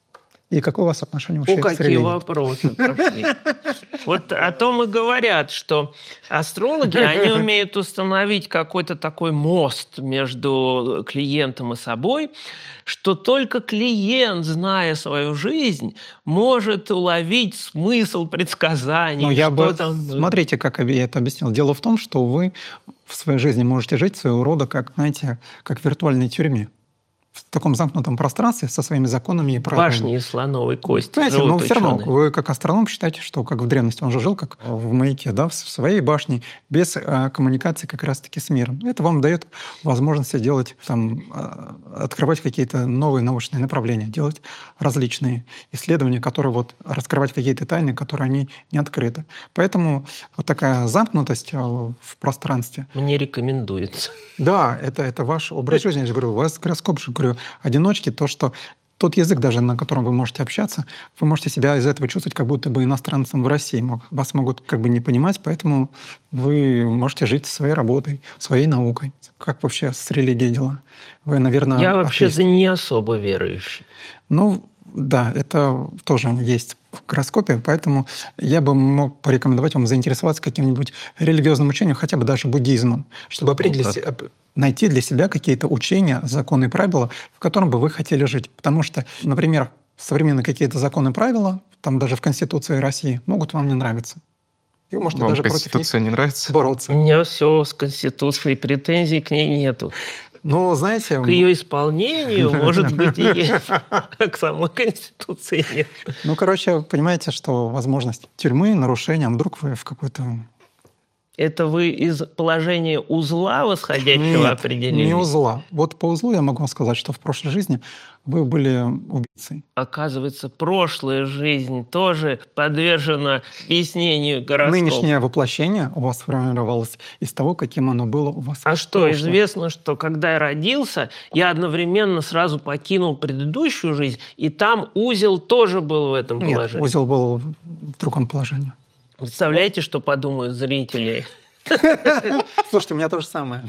И какое у вас отношение вообще О, к какие религии? вопросы пошли. Вот о том и говорят, что астрологи, они умеют установить какой-то такой мост между клиентом и собой, что только клиент, зная свою жизнь, может уловить смысл предсказаний. Ну, я бы... там... Смотрите, как я это объяснил. Дело в том, что вы в своей жизни можете жить своего рода, как, знаете, как в виртуальной тюрьме. В таком замкнутом пространстве со своими законами и правилами. Башни из слоновой кости. Знаете, но живут все равно ученые. вы как астроном считаете, что как в древности он же жил как в маяке, да, в своей башне, без а, коммуникации как раз-таки с миром. Это вам дает возможность делать, там, а, открывать какие-то новые научные направления, делать различные исследования, которые вот раскрывать какие-то тайны, которые они не открыты. Поэтому вот такая замкнутость в пространстве. Мне рекомендуется. Да, это, это ваш образ жизни. Я же говорю, у вас гороскоп же, говорю, одиночки, то, что тот язык даже, на котором вы можете общаться, вы можете себя из этого чувствовать, как будто бы иностранцем в России. Мог- Вас могут как бы не понимать, поэтому вы можете жить своей работой, своей наукой. Как вообще с религией дела? Вы, наверное, Я вообще-то атеист. не особо верующий. Ну, да, это тоже есть в гороскопе, поэтому я бы мог порекомендовать вам заинтересоваться каким-нибудь религиозным учением, хотя бы даже буддизмом, чтобы определить, Ну, се- найти для себя какие-то учения, законы и правила, в котором бы вы хотели жить. Потому что, например, современные какие-то законы и правила, там даже в Конституции России, могут вам не нравиться. И вы можете Вам даже против них Конституция не нравится? У бороться. меня все с Конституцией, претензий к ней нету. Ну, знаете, К ее исполнению, может быть, и есть, а к самой Конституции нет. ну, короче, понимаете, что возможность тюрьмы, нарушения, а вдруг вы в какой-то... Это вы из положения узла восходящего Нет, определили? не узла. Вот по узлу я могу вам сказать, что в прошлой жизни вы были убийцей. Оказывается, прошлая жизнь тоже подвержена объяснению гороскопа. Нынешнее воплощение у вас сформировалось из того, каким оно было у вас. А в что, прошлом. известно, что когда я родился, я одновременно сразу покинул предыдущую жизнь, и там узел тоже был в этом Нет, положении. узел был в другом положении. Представляете, что подумают зрители? Слушайте, у меня то же самое.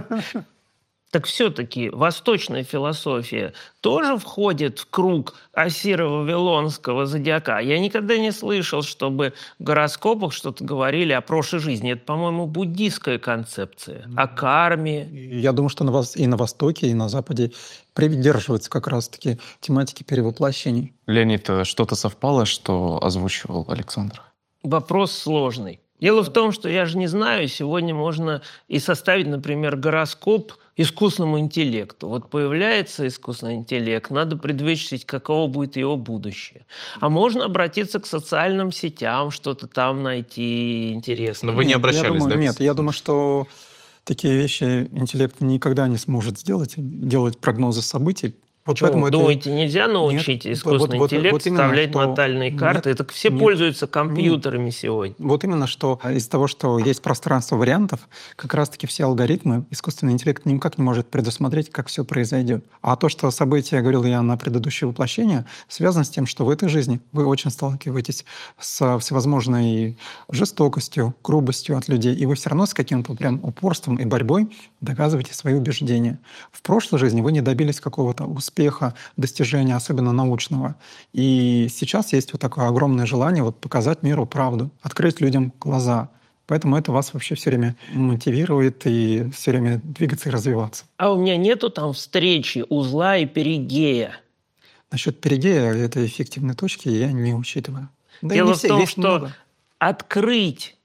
Так все-таки восточная философия тоже входит в круг ассиро-вавилонского зодиака. Я никогда не слышал, чтобы в гороскопах что-то говорили о прошлой жизни. Это, по-моему, буддийская концепция. О карме. Я думаю, что на вас и на Востоке, и на Западе придерживаются как раз-таки тематики перевоплощений. Леонид, э, что-то совпало, что озвучивал Александр? Вопрос сложный. Дело в том, что я же не знаю, сегодня можно и составить, например, гороскоп искусственному интеллекту. Вот появляется искусственный интеллект, надо предвычтить, каково будет его будущее. А можно обратиться к социальным сетям, что-то там найти интересное. Но вы не Нет, обращались, я думаю, да, к Нет, я думаю, что такие вещи интеллект никогда не сможет сделать, делать прогнозы событий. Вот Почему? поэтому это- Думаете, нельзя научить Нет, искусственный вот- вот- интеллект вот именно, вставлять что- натальные Нет, карты? Это все нет, пользуются компьютерами сегодня. Вот именно, что из-за того, что есть пространство вариантов, как раз-таки все алгоритмы, искусственный интеллект никак не может предусмотреть, как все произойдет. А то, что события, говорил я на предыдущее воплощение, связано с тем, что в этой жизни вы очень сталкиваетесь с всевозможной жестокостью, грубостью от людей, и вы все равно с каким-то прям упорством и борьбой доказываете свои убеждения. В прошлой жизни вы не добились какого-то успеха, достижения, особенно научного. И сейчас есть вот такое огромное желание вот показать миру правду, открыть людям глаза. Поэтому это вас вообще все время мотивирует и все время двигаться и развиваться. А у меня нету там встречи узла и перигея. Насчет перигея, этой эффективной точки, я не учитываю. Да и Дело не в все, том, есть что много. открыть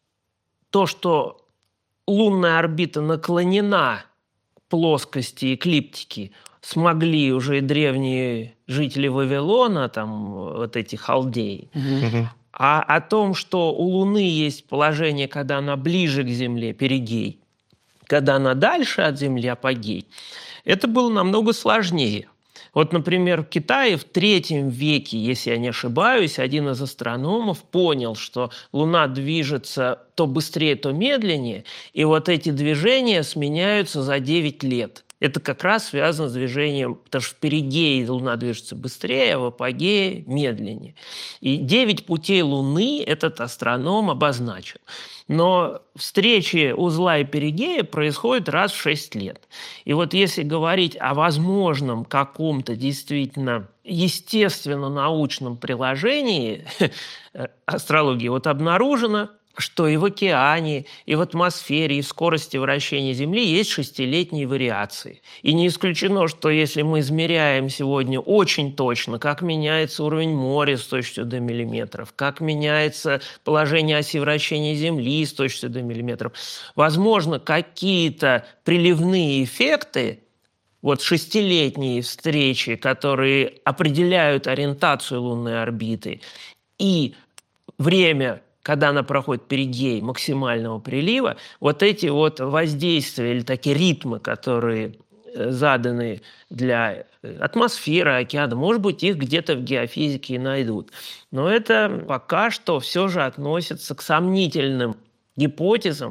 то, что лунная орбита наклонена к плоскости эклиптики, смогли уже и древние жители Вавилона, там вот эти халдеи. Мгм. А о том, что у Луны есть положение, когда она ближе к Земле, перигей, когда она дальше от Земли, апогей, это было намного сложнее. Вот, например, в Китае в третьем веке, если я не ошибаюсь, один из астрономов понял, что Луна движется то быстрее, то медленнее, и вот эти движения сменяются за девять лет. Это как раз связано с движением, потому что в перигее Луна движется быстрее, а в апогее медленнее. И девять путей Луны этот астроном обозначил. Но встречи узла и перигея происходят раз в шесть лет. И вот если говорить о возможном каком-то действительно естественно-научном приложении астрологии, вот обнаружено, что и в океане, и в атмосфере, и в скорости вращения Земли есть шестилетние вариации. И не исключено, что если мы измеряем сегодня очень точно, как меняется уровень моря с точностью до миллиметров, как меняется положение оси вращения Земли с точностью до миллиметров, возможно, какие-то приливные эффекты, вот шестилетние встречи, которые определяют ориентацию лунной орбиты, и время, когда она проходит перигей максимального прилива, вот эти вот воздействия или такие ритмы, которые заданы для атмосферы, океана, может быть, их где-то в геофизике и найдут. Но это пока что все же относится к сомнительным гипотезам,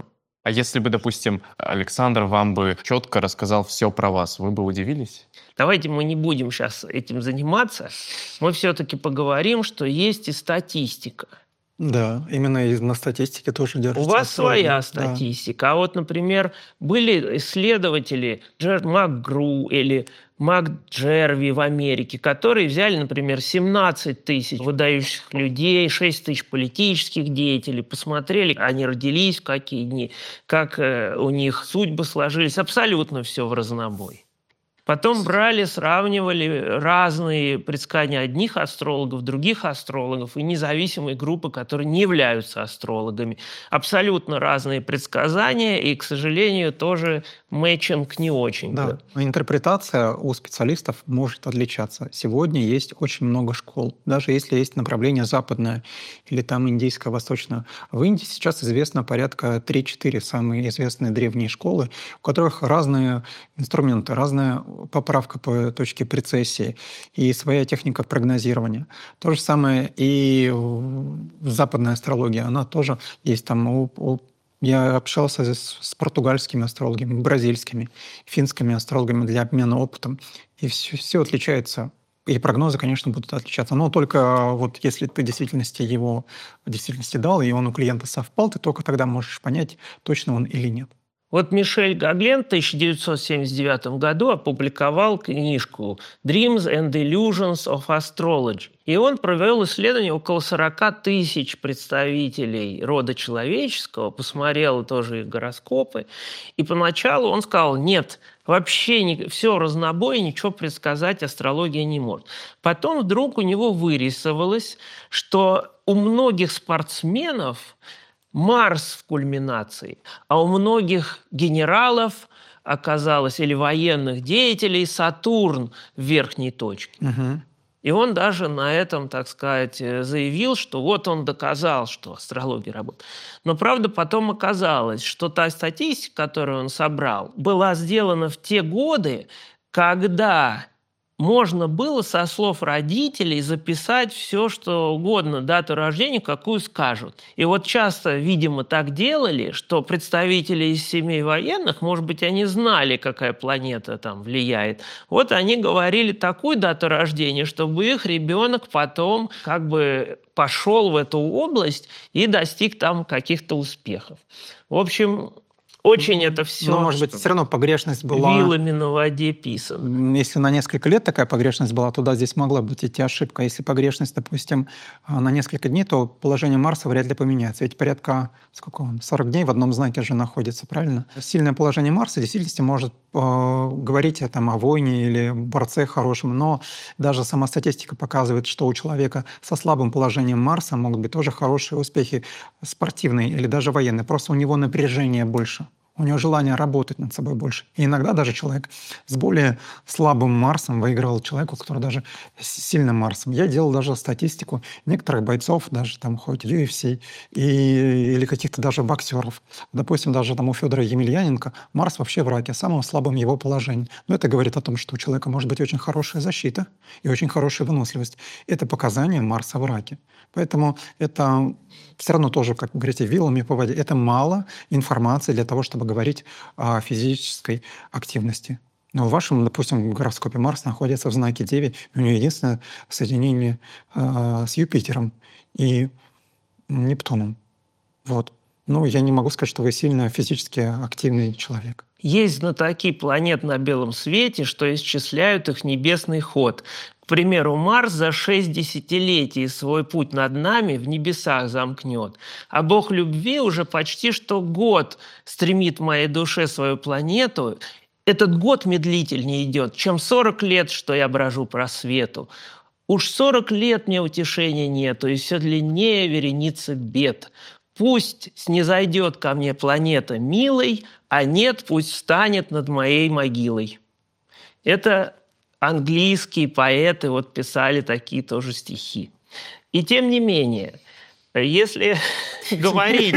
А если бы, допустим, Александр вам бы четко рассказал все про вас, вы бы удивились? Давайте мы не будем сейчас этим заниматься. Мы все-таки поговорим, что есть и статистика. Да, именно и на статистике тоже держится. У вас астрология. своя Да. статистика. А вот, например, были исследователи Джерд МакГру или МакДжерви в Америке, которые взяли, например, семнадцать тысяч выдающихся людей, шесть тысяч политических деятелей, посмотрели, они родились в какие дни, как э, у них судьбы сложились. Абсолютно все в разнобой. Потом брали, сравнивали разные предсказания одних астрологов, других астрологов и независимые группы, которые не являются астрологами. Абсолютно разные предсказания, и, к сожалению, тоже мэтчинг не очень. Да, но интерпретация у специалистов может отличаться. Сегодня есть очень много школ. Даже если есть направление западное или там индийское, восточное. В Индии сейчас известно порядка три-четыре самые известные древние школы, у которых разные инструменты, разная поправка по точке прецессии и своя техника прогнозирования. То же самое и в западной астрологии. Она тоже есть там у, у Я общался с, с португальскими астрологами, бразильскими, финскими астрологами для обмена опытом. И все, все отличается. И прогнозы, конечно, будут отличаться. Но только вот если ты в действительности его в действительности дал, и он у клиента совпал, ты только тогда можешь понять, точно он или нет. Вот Мишель Гоглен в тысяча девятьсот семьдесят девятом году опубликовал книжку «Dreams and Illusions of Astrology». И он провел исследование около сорок тысяч представителей рода человеческого, посмотрел тоже их гороскопы. И поначалу он сказал, нет, вообще не, все разнобой, ничего предсказать астрология не может. Потом вдруг у него вырисовалось, что у многих спортсменов Марс в кульминации, а у многих генералов оказалось, или военных деятелей, Сатурн в верхней точке. Угу. И он даже на этом, так сказать, заявил, что вот он доказал, что астрология работает. Но, правда, потом оказалось, что та статистика, которую он собрал, была сделана в те годы, когда можно было со слов родителей записать все, что угодно, дату рождения, какую скажут. И вот часто, видимо, так делали, что представители из семей военных, может быть, они знали, какая планета там влияет. Вот они говорили такую дату рождения, чтобы их ребенок потом как бы пошел в эту область и достиг там каких-то успехов. В общем, очень это все... Но, может быть, все равно погрешность была... Вилами на воде писано. Если на несколько лет такая погрешность была, туда здесь могла быть идти ошибка. Если погрешность, допустим, на несколько дней, то положение Марса вряд ли поменяется. Ведь порядка, сколько он, сорок дней в одном знаке же находится, правильно? Сильное положение Марса в действительности может э, говорить о, там, о войне или борце хорошем, но даже сама статистика показывает, что у человека со слабым положением Марса могут быть тоже хорошие успехи спортивные или даже военные. Просто у него напряжение больше. У него желание работать над собой больше. И иногда даже человек с более слабым Марсом выигрывал человеку, который даже с сильным Марсом. Я делал даже статистику некоторых бойцов, даже там хоть ю эф си, и, или каких-то даже боксеров. Допустим, даже там у Федора Емельяненко Марс вообще в раке, самым слабым его положением. Но это говорит о том, что у человека может быть очень хорошая защита и очень хорошая выносливость. Это показание Марса в раке. Поэтому это все равно тоже, как вы говорите, вилами по воде. Это мало информации для того, чтобы говорить о физической активности. Но в вашем, допустим, гороскопе Марс находится в знаке Деви, у него единственное соединение э, с Юпитером и Нептуном. Вот. Ну, я не могу сказать, что вы сильно физически активный человек. Есть знатоки планет на белом свете, что исчисляют их небесный ход. К примеру, Марс за шесть десятилетий свой путь над нами в небесах замкнет. А Бог любви уже почти что год стремит моей душе свою планету. Этот год медлительнее идет, чем сорок лет, что я брожу по свету. Уж сорок лет мне утешения нету, и все длиннее вереница бед. Пусть снизойдет ко мне планета милой, а нет, пусть встанет над моей могилой. Это английские поэты вот писали такие тоже стихи. И тем не менее, если говорить,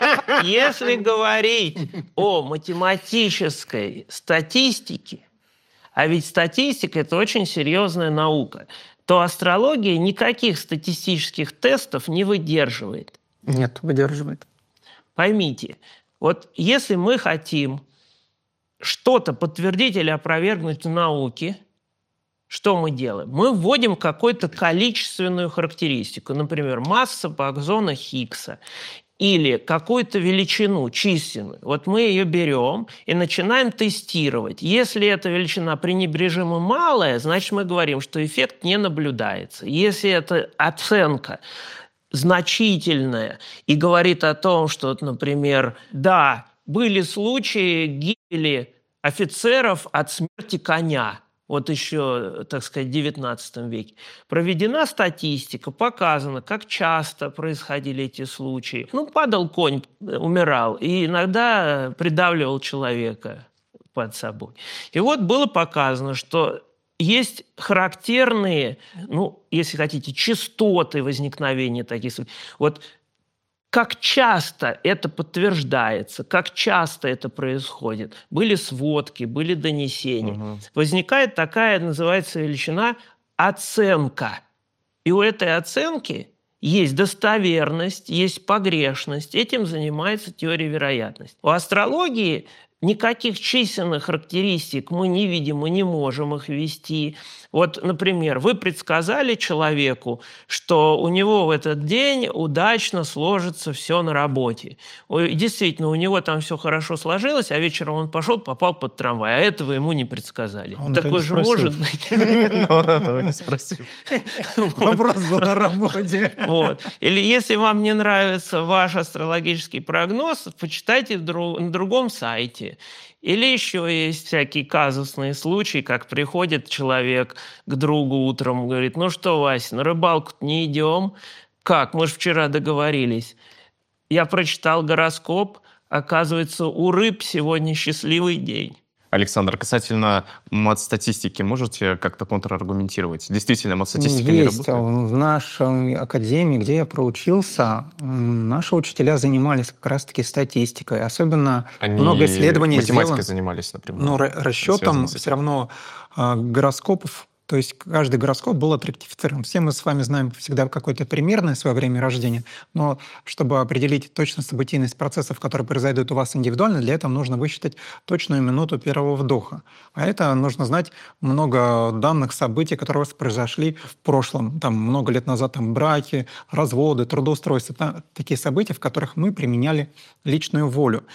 если говорить о математической статистике, а ведь статистика – это очень серьезная наука, то астрология никаких статистических тестов не выдерживает. Нет, выдерживает. Поймите, Вот если мы хотим что-то подтвердить или опровергнуть в науке, что мы делаем? Мы вводим какую-то количественную характеристику, например, масса бозона Хиггса, или какую-то величину численную. Вот мы ее берем и начинаем тестировать. Если эта величина пренебрежимо малая, значит, мы говорим, что эффект не наблюдается. Если эта оценка значительная и говорит о том, что, например, да, были случаи гибели офицеров от смерти коня, вот еще, так сказать, в девятнадцатом веке, проведена статистика, показано, как часто происходили эти случаи. Ну, падал конь, умирал, и иногда придавливал человека под собой. И вот было показано, что есть характерные, ну, если хотите, частоты возникновения таких случаев. Вот как часто это подтверждается, как часто это происходит. Были сводки, были донесения. Угу. Возникает такая, называется, величина оценка. И у этой оценки есть достоверность, есть погрешность. Этим занимается теория вероятности. У астрологии никаких численных характеристик мы не видим, мы не можем их ввести. Вот, например, вы предсказали человеку, что у него в этот день удачно сложится все на работе. Действительно, у него там все хорошо сложилось, а вечером он пошел, попал под трамвай, а этого ему не предсказали. Он Такое же может быть. Вопрос был на работе. Или если вам не нравится ваш астрологический прогноз, почитайте на другом сайте. Или еще есть всякие казусные случаи, как приходит человек к другу утром и говорит: ну что, Вася, на рыбалку-то не идем? Как? Мы же вчера договорились. Я прочитал гороскоп, оказывается, у рыб сегодня счастливый день. Александр, касательно мат-статистики, можете как-то контраргументировать? Действительно, мат-статистика не Есть. работает? В нашей академии, где я проучился, наши учителя занимались как раз-таки статистикой. Особенно Они много исследований математикой сделано. занимались, например. Ну, расчетом все равно гороскопов. То есть каждый гороскоп был отректифицирован. Все мы с вами знаем всегда какое-то примерное свое время рождения, но чтобы определить точно событийность процессов, которые произойдут у вас индивидуально, для этого нужно высчитать точную минуту первого вдоха. А это нужно знать много данных событий, которые у вас произошли в прошлом. Там много лет назад там браки, разводы, трудоустройства. Это такие события, в которых мы применяли личную волю.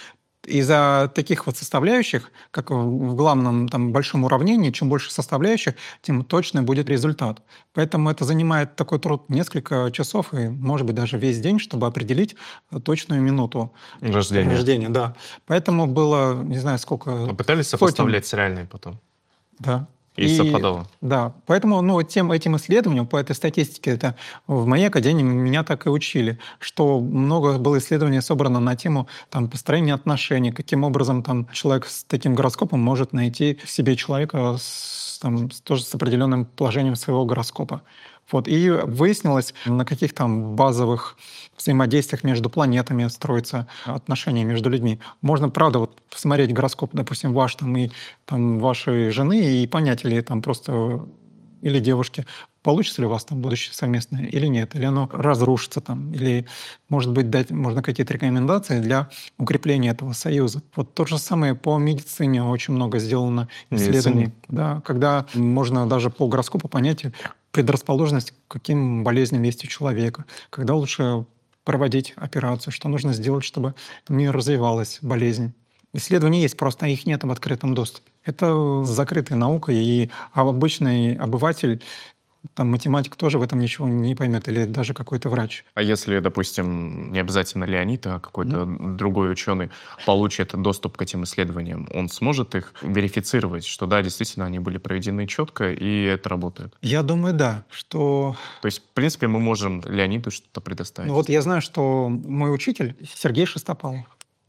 Из-за таких вот составляющих, как в главном там, большом уравнении, чем больше составляющих, тем точный будет результат. Поэтому это занимает такой труд несколько часов и, может быть, даже весь день, чтобы определить точную минуту рождения. рождения. Да. Поэтому было, не знаю, сколько... Вы пытались сопоставлять с реальной потом? Да. И, и совпадало. Да, поэтому ну, тем этим исследованиям, по этой статистике, это в моей академии меня так и учили, что много было исследований собрано на тему там, построения отношений, каким образом там, человек с таким гороскопом может найти в себе человека с, там, с, тоже с определенным положением своего гороскопа. Вот. И выяснилось, на каких там базовых взаимодействиях между планетами строятся отношения между людьми. Можно, правда, вот посмотреть гороскоп, допустим, ваш там, и там, вашей жены и понять, или там просто или девушки, получится ли у вас там будущее совместное или нет, или оно разрушится там, или, может быть, дать можно какие-то рекомендации для укрепления этого союза. Вот то же самое по медицине очень много сделано исследований, да, когда можно даже по гороскопу понять предрасположенность к каким болезням есть у человека, когда лучше проводить операцию, что нужно сделать, чтобы не развивалась болезнь. Исследования есть, просто их нет в открытом доступе. Это закрытая наука, и обычный обыватель, там математик тоже в этом ничего не поймет, или даже какой-то врач. А если, допустим, не обязательно Леонид, а какой-то mm. другой ученый получит доступ к этим исследованиям, он сможет их верифицировать, что да, действительно, они были проведены четко, и это работает? Я думаю, да, что... То есть, в принципе, мы можем Леониду что-то предоставить. Ну вот я знаю, что мой учитель Сергей Шестопалов,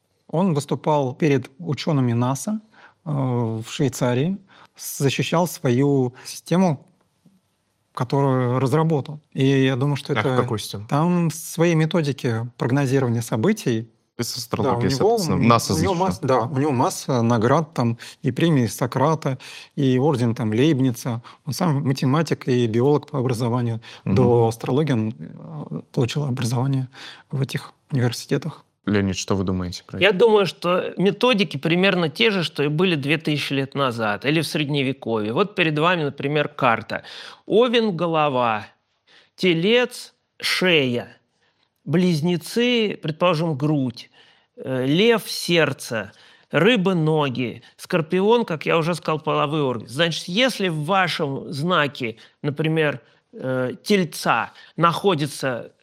он выступал перед учеными НАСА э, в Швейцарии, защищал свою систему, которую разработал. И я думаю, что это... А какой систему? Там свои методики прогнозирования событий. Из астрологии, да, у него, соответственно, НАСА у него масса, Да, у него масса наград, там, и премии Сократа, и орден там, Лейбница. Он сам математик и биолог по образованию. Угу. До астрологии он получил образование в этих университетах. Леонид, что вы думаете про это? Я думаю, что методики примерно те же, что и были две тысячи лет назад или в Средневековье. Вот перед вами, например, карта. Овен – голова, телец – шея, близнецы, предположим, грудь, э, лев – сердце, рыба – ноги, скорпион, как я уже сказал, половой орган. Значит, если в вашем знаке, например, э, тельца находится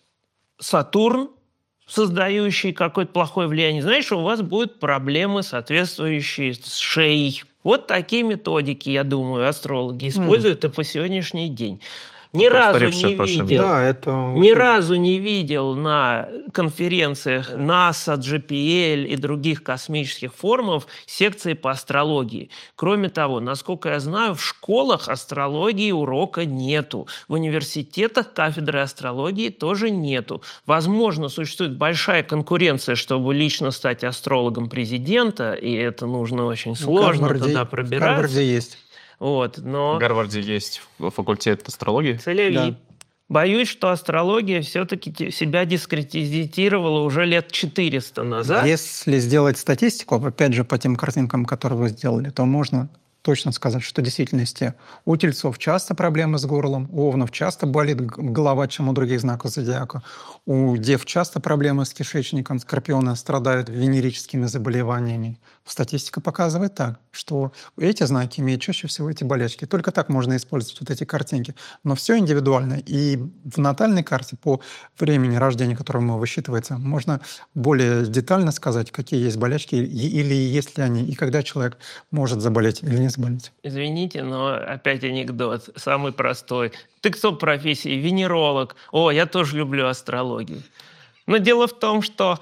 Сатурн, создающий какое-то плохое влияние, знаешь, у вас будут проблемы, соответствующие с шеей. Вот такие методики, я думаю, астрологи используют и по сегодняшний день. Ни разу Повторившее не прошлое видел, Да, это... ни разу не видел на конференциях НАСА, джи пи эл и других космических форумов секции по астрологии. Кроме того, насколько я знаю, в школах астрологии урока нету. В университетах кафедры астрологии тоже нету. Возможно, существует большая конкуренция, чтобы лично стать астрологом президента, и это нужно очень сложно Гарварде- туда В пробираться. Гарварде есть. Вот, но... В Гарварде есть факультет астрологии. Целеви. Да. Боюсь, что астрология все-таки себя дискредитировала уже лет четыреста назад. Если сделать статистику, опять же, по тем картинкам, которые вы сделали, то можно точно сказать, что в действительности у тельцов часто проблемы с горлом, у овнов часто болит г- голова, чем у других знаков зодиака, у дев часто проблемы с кишечником, скорпионы страдают венерическими заболеваниями. Статистика показывает так, что эти знаки имеют чаще всего эти болячки. Только так можно использовать вот эти картинки. Но все индивидуально. И в натальной карте по времени рождения, которому высчитывается, можно более детально сказать, какие есть болячки и- или есть ли они, и когда человек может заболеть или не заболеть. Извините, но опять анекдот, самый простой. Ты кто по профессии? Венеролог. О, я тоже люблю астрологию. Но дело в том, что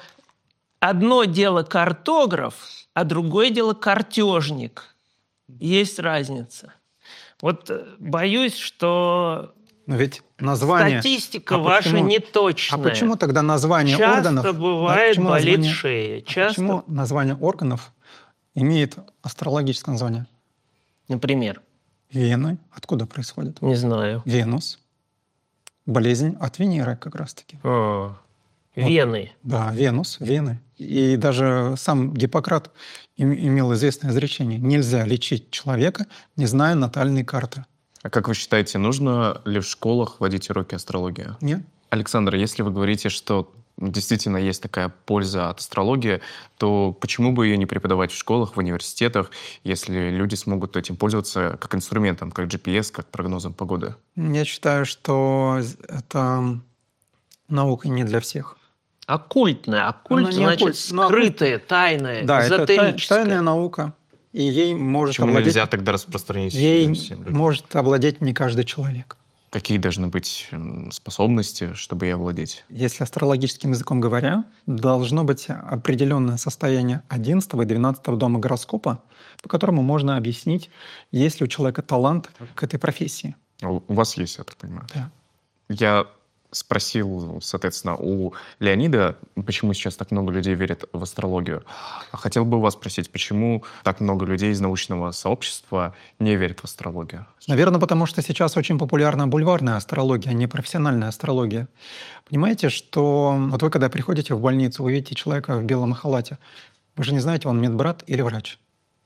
одно дело картограф, а другое дело картежник. Есть разница. Вот э, боюсь, что Но ведь название... статистика А ваша почему- неточная. А почему тогда название Часто органов... а бывает почему болит название- шея. а Часто, почему название органов имеет астрологическое название? например, Вены. Откуда происходит? не знаю, Венус. Болезнь от Венеры как раз-таки. А, вены. Да, Венус, вены. И даже сам Гиппократ им- имел известное изречение. Нельзя лечить человека, не зная натальной карты. А как вы считаете, нужно ли в школах вводить уроки астрологии? Нет? Александр, если вы говорите, что действительно есть такая польза от астрологии, то почему бы ее не преподавать в школах, в университетах, если люди смогут этим пользоваться как инструментом, как джи пи эс, как прогнозом погоды? Я считаю, что это наука не для всех. Оккультная. Оккульт, Она не значит, оккульт, но скрытая, тайная, Да, это та- эзотерическая. тайная наука. И ей может Почему овладеть... нельзя тогда распространить Ей всем людям? может овладеть не каждый человек. Какие должны быть м, способности, чтобы ей овладеть? Если астрологическим языком говоря, должно быть определенное состояние одиннадцатого и двенадцатого дома гороскопа, по которому можно объяснить, есть ли у человека талант к этой профессии. У у вас есть, я так понимаю. Да. Я спросил, соответственно, у Леонида, почему сейчас так много людей верят в астрологию. А хотел бы у вас спросить, почему так много людей из научного сообщества не верят в астрологию? Наверное, потому что сейчас очень популярна бульварная астрология, а не профессиональная астрология. Понимаете, что вот вы когда приходите в больницу, вы видите человека в белом халате, вы же не знаете, он медбрат или врач.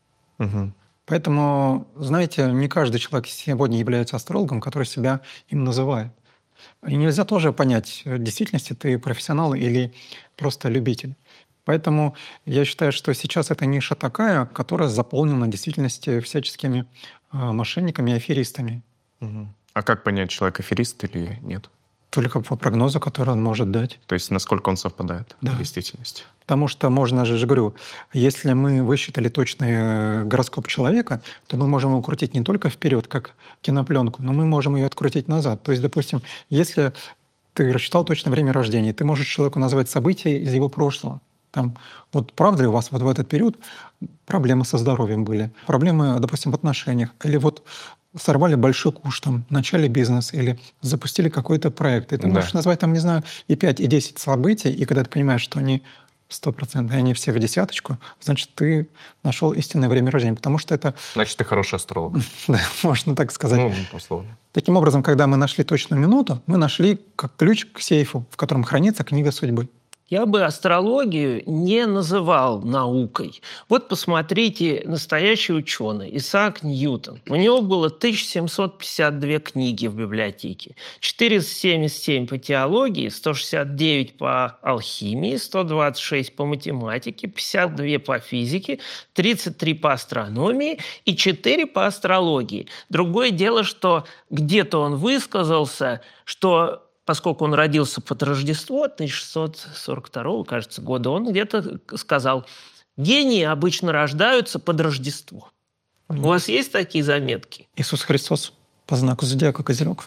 Мгм. Поэтому, знаете, не каждый человек сегодня является астрологом, который себя им называет. И нельзя тоже понять, в действительности ты профессионал или просто любитель. Поэтому я считаю, что сейчас эта ниша такая, которая заполнена в действительности всяческими а, мошенниками и аферистами. Мгм. А как понять, человек аферист или нет? Только по прогнозу, который он может дать. То есть насколько он совпадает Да. в действительности? Потому что можно же, же говорю, если мы высчитали точный э, гороскоп человека, то мы можем его крутить не только вперед, как кинопленку, но мы можем ее открутить назад. То есть, допустим, если ты рассчитал точное время рождения, ты можешь человеку назвать события из его прошлого. Там, вот правда ли у вас вот в этот период проблемы со здоровьем были, проблемы, допустим, в отношениях, или вот сорвали большой куш там, в начале бизнеса или запустили какой-то проект. И ты Да. можешь назвать там, не знаю, и пять, и десять событий, и когда ты понимаешь, что они сто процентов, и они все в десяточку, значит, ты нашел истинное время рождения. Потому что это, Значит, ты хороший астролог. да, можно так сказать. Ну, условно. Таким образом, когда мы нашли точную минуту, мы нашли как ключ к сейфу, в котором хранится книга судьбы. Я бы астрологию не называл наукой. Вот посмотрите, настоящий ученый Исаак Ньютон. У него было тысяча семьсот пятьдесят две книги в библиотеке. четыреста семьдесят семь по теологии, сто шестьдесят девять по алхимии, сто двадцать шесть по математике, пятьдесят два по физике, тридцать три по астрономии и четыре по астрологии. Другое дело, что где-то он высказался, что поскольку он родился под Рождество тысяча шестьсот сорок второго, кажется, года, он где-то сказал, гении обычно рождаются под Рождество. У вас есть такие заметки? Иисус Христос по знаку зодиака Козерог.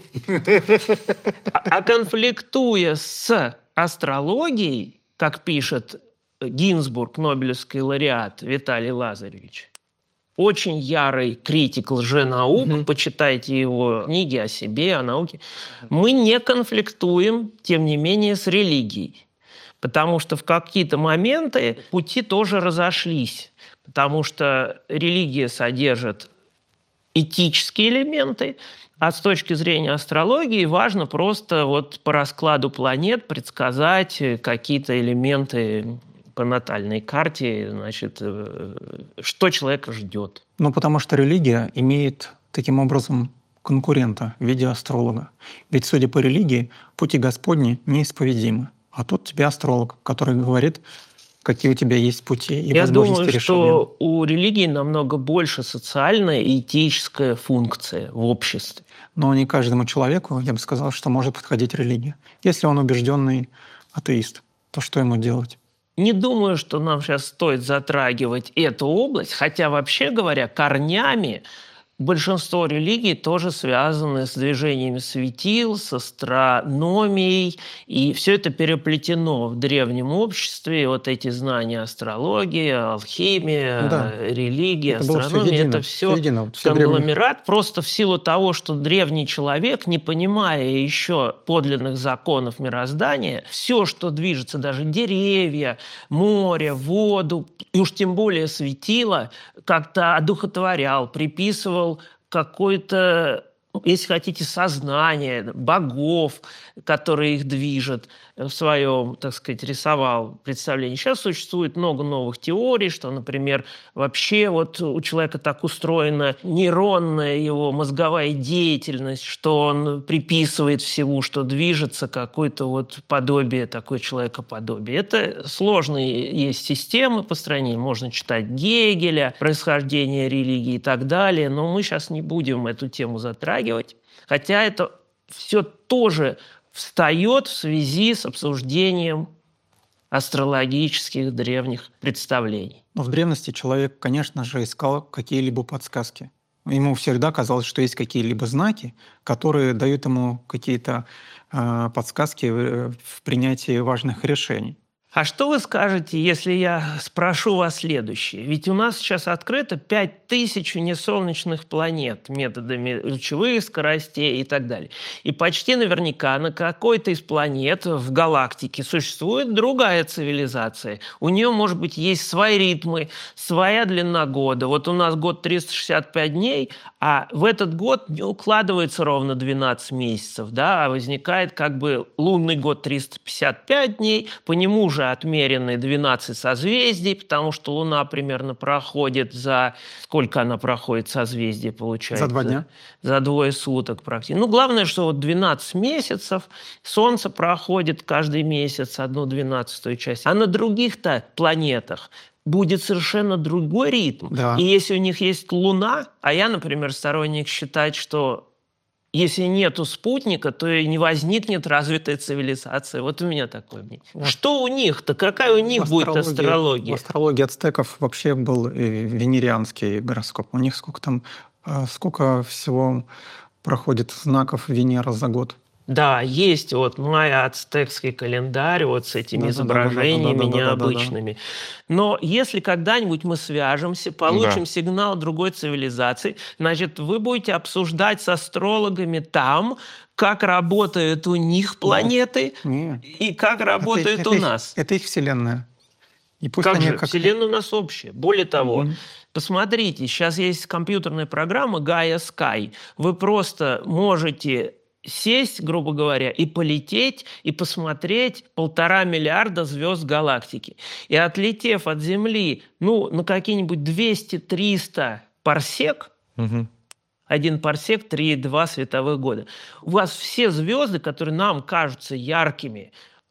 А конфликтуя с астрологией, как пишет Гинзбург, нобелевский лауреат Виталий Лазаревич, очень ярый критик лженаук, mm-hmm. почитайте его книги о себе, о науке. Мы не конфликтуем, тем не менее, с религией. Потому что в какие-то моменты пути тоже разошлись. Потому что религия содержит этические элементы, а с точки зрения астрологии важно просто вот по раскладу планет предсказать какие-то элементы по натальной карте, значит, что человека ждет. Ну, потому что религия имеет таким образом конкурента в виде астролога. Ведь, судя по религии, пути Господни неисповедимы. А тут тебе астролог, который говорит, какие у тебя есть пути и Я возможности думаю, решения. что у религии намного больше социальная и этическая функция в обществе. Но не каждому человеку, я бы сказал, что может подходить религия. Если он убежденный атеист, то что ему делать? Не думаю, что нам сейчас стоит затрагивать эту область, хотя, вообще говоря, корнями большинство религий тоже связаны с движениями светил, с астрономией, и все это переплетено в древнем обществе. Вот эти знания астрологии, алхимия, да. религия, это астрономия, все едино, это все, все едино, все конгломерат. древние. Просто в силу того, что древний человек, не понимая еще подлинных законов мироздания, все, что движется, даже деревья, море, воду, и уж тем более светило, как-то одухотворял, приписывал какое-то, если хотите, сознание богов, которые их движут, в своем, так сказать, рисовал представление. Сейчас существует много новых теорий, что, например, вообще вот у человека так устроена нейронная его мозговая деятельность, что он приписывает всему, что движется, какое-то вот подобие, такое человекоподобие. Это сложные есть системы построения. Можно читать Гегеля, происхождение религии и так далее, но мы сейчас не будем эту тему затрагивать. Хотя это все тоже встает в связи с обсуждением астрологических древних представлений. Но в древности человек, конечно же, искал какие-либо подсказки. Ему всегда казалось, что есть какие-либо знаки, которые дают ему какие-то э, подсказки в, в принятии важных решений. А что вы скажете, если я спрошу вас следующее? Ведь у нас сейчас открыто пять тысяч несолнечных планет методами лучевых скоростей и так далее. И почти наверняка на какой-то из планет в галактике существует другая цивилизация. У нее, может быть, есть свои ритмы, своя длина года. Вот у нас год триста шестьдесят пять дней, а в этот год не укладывается ровно двенадцать месяцев, да, а возникает как бы лунный год триста пятьдесят пять дней, по нему же отмерены двенадцать созвездий, потому что Луна примерно проходит за... Сколько она проходит созвездий, получается? За два дня. За двое суток практически. Ну, главное, что вот двенадцать месяцев, Солнце проходит каждый месяц одну двенадцатую часть. А на других-то планетах будет совершенно другой ритм. Да. И если у них есть Луна, а я, например, сторонник считать, что если нету спутника, то и не возникнет развитая цивилизация. Вот у меня такое мнение. Вот. Что у них-то? Какая у них будет астрология? В астрологии ацтеков вообще был венерианский гороскоп. У них сколько там, сколько всего проходит знаков Венера за год? Да, есть вот майя ацтекский календарь вот с этими да, изображениями да, да, да, необычными. Да, да, да. Но если когда-нибудь мы свяжемся, получим да. сигнал другой цивилизации, значит, вы будете обсуждать с астрологами там, как работают у них планеты Нет. и как работают это, у это нас. Их, это их Вселенная. И пусть как они же? Как... Вселенная у нас общая. Более того, mm-hmm. посмотрите, сейчас есть компьютерная программа Gaia Sky. Вы просто можете сесть, грубо говоря, и полететь, и посмотреть полтора миллиарда звезд галактики. И отлетев от Земли, ну, на какие-нибудь двести-триста парсек, Мгм. один парсек – три и два световых года, у вас все звезды, которые нам кажутся яркими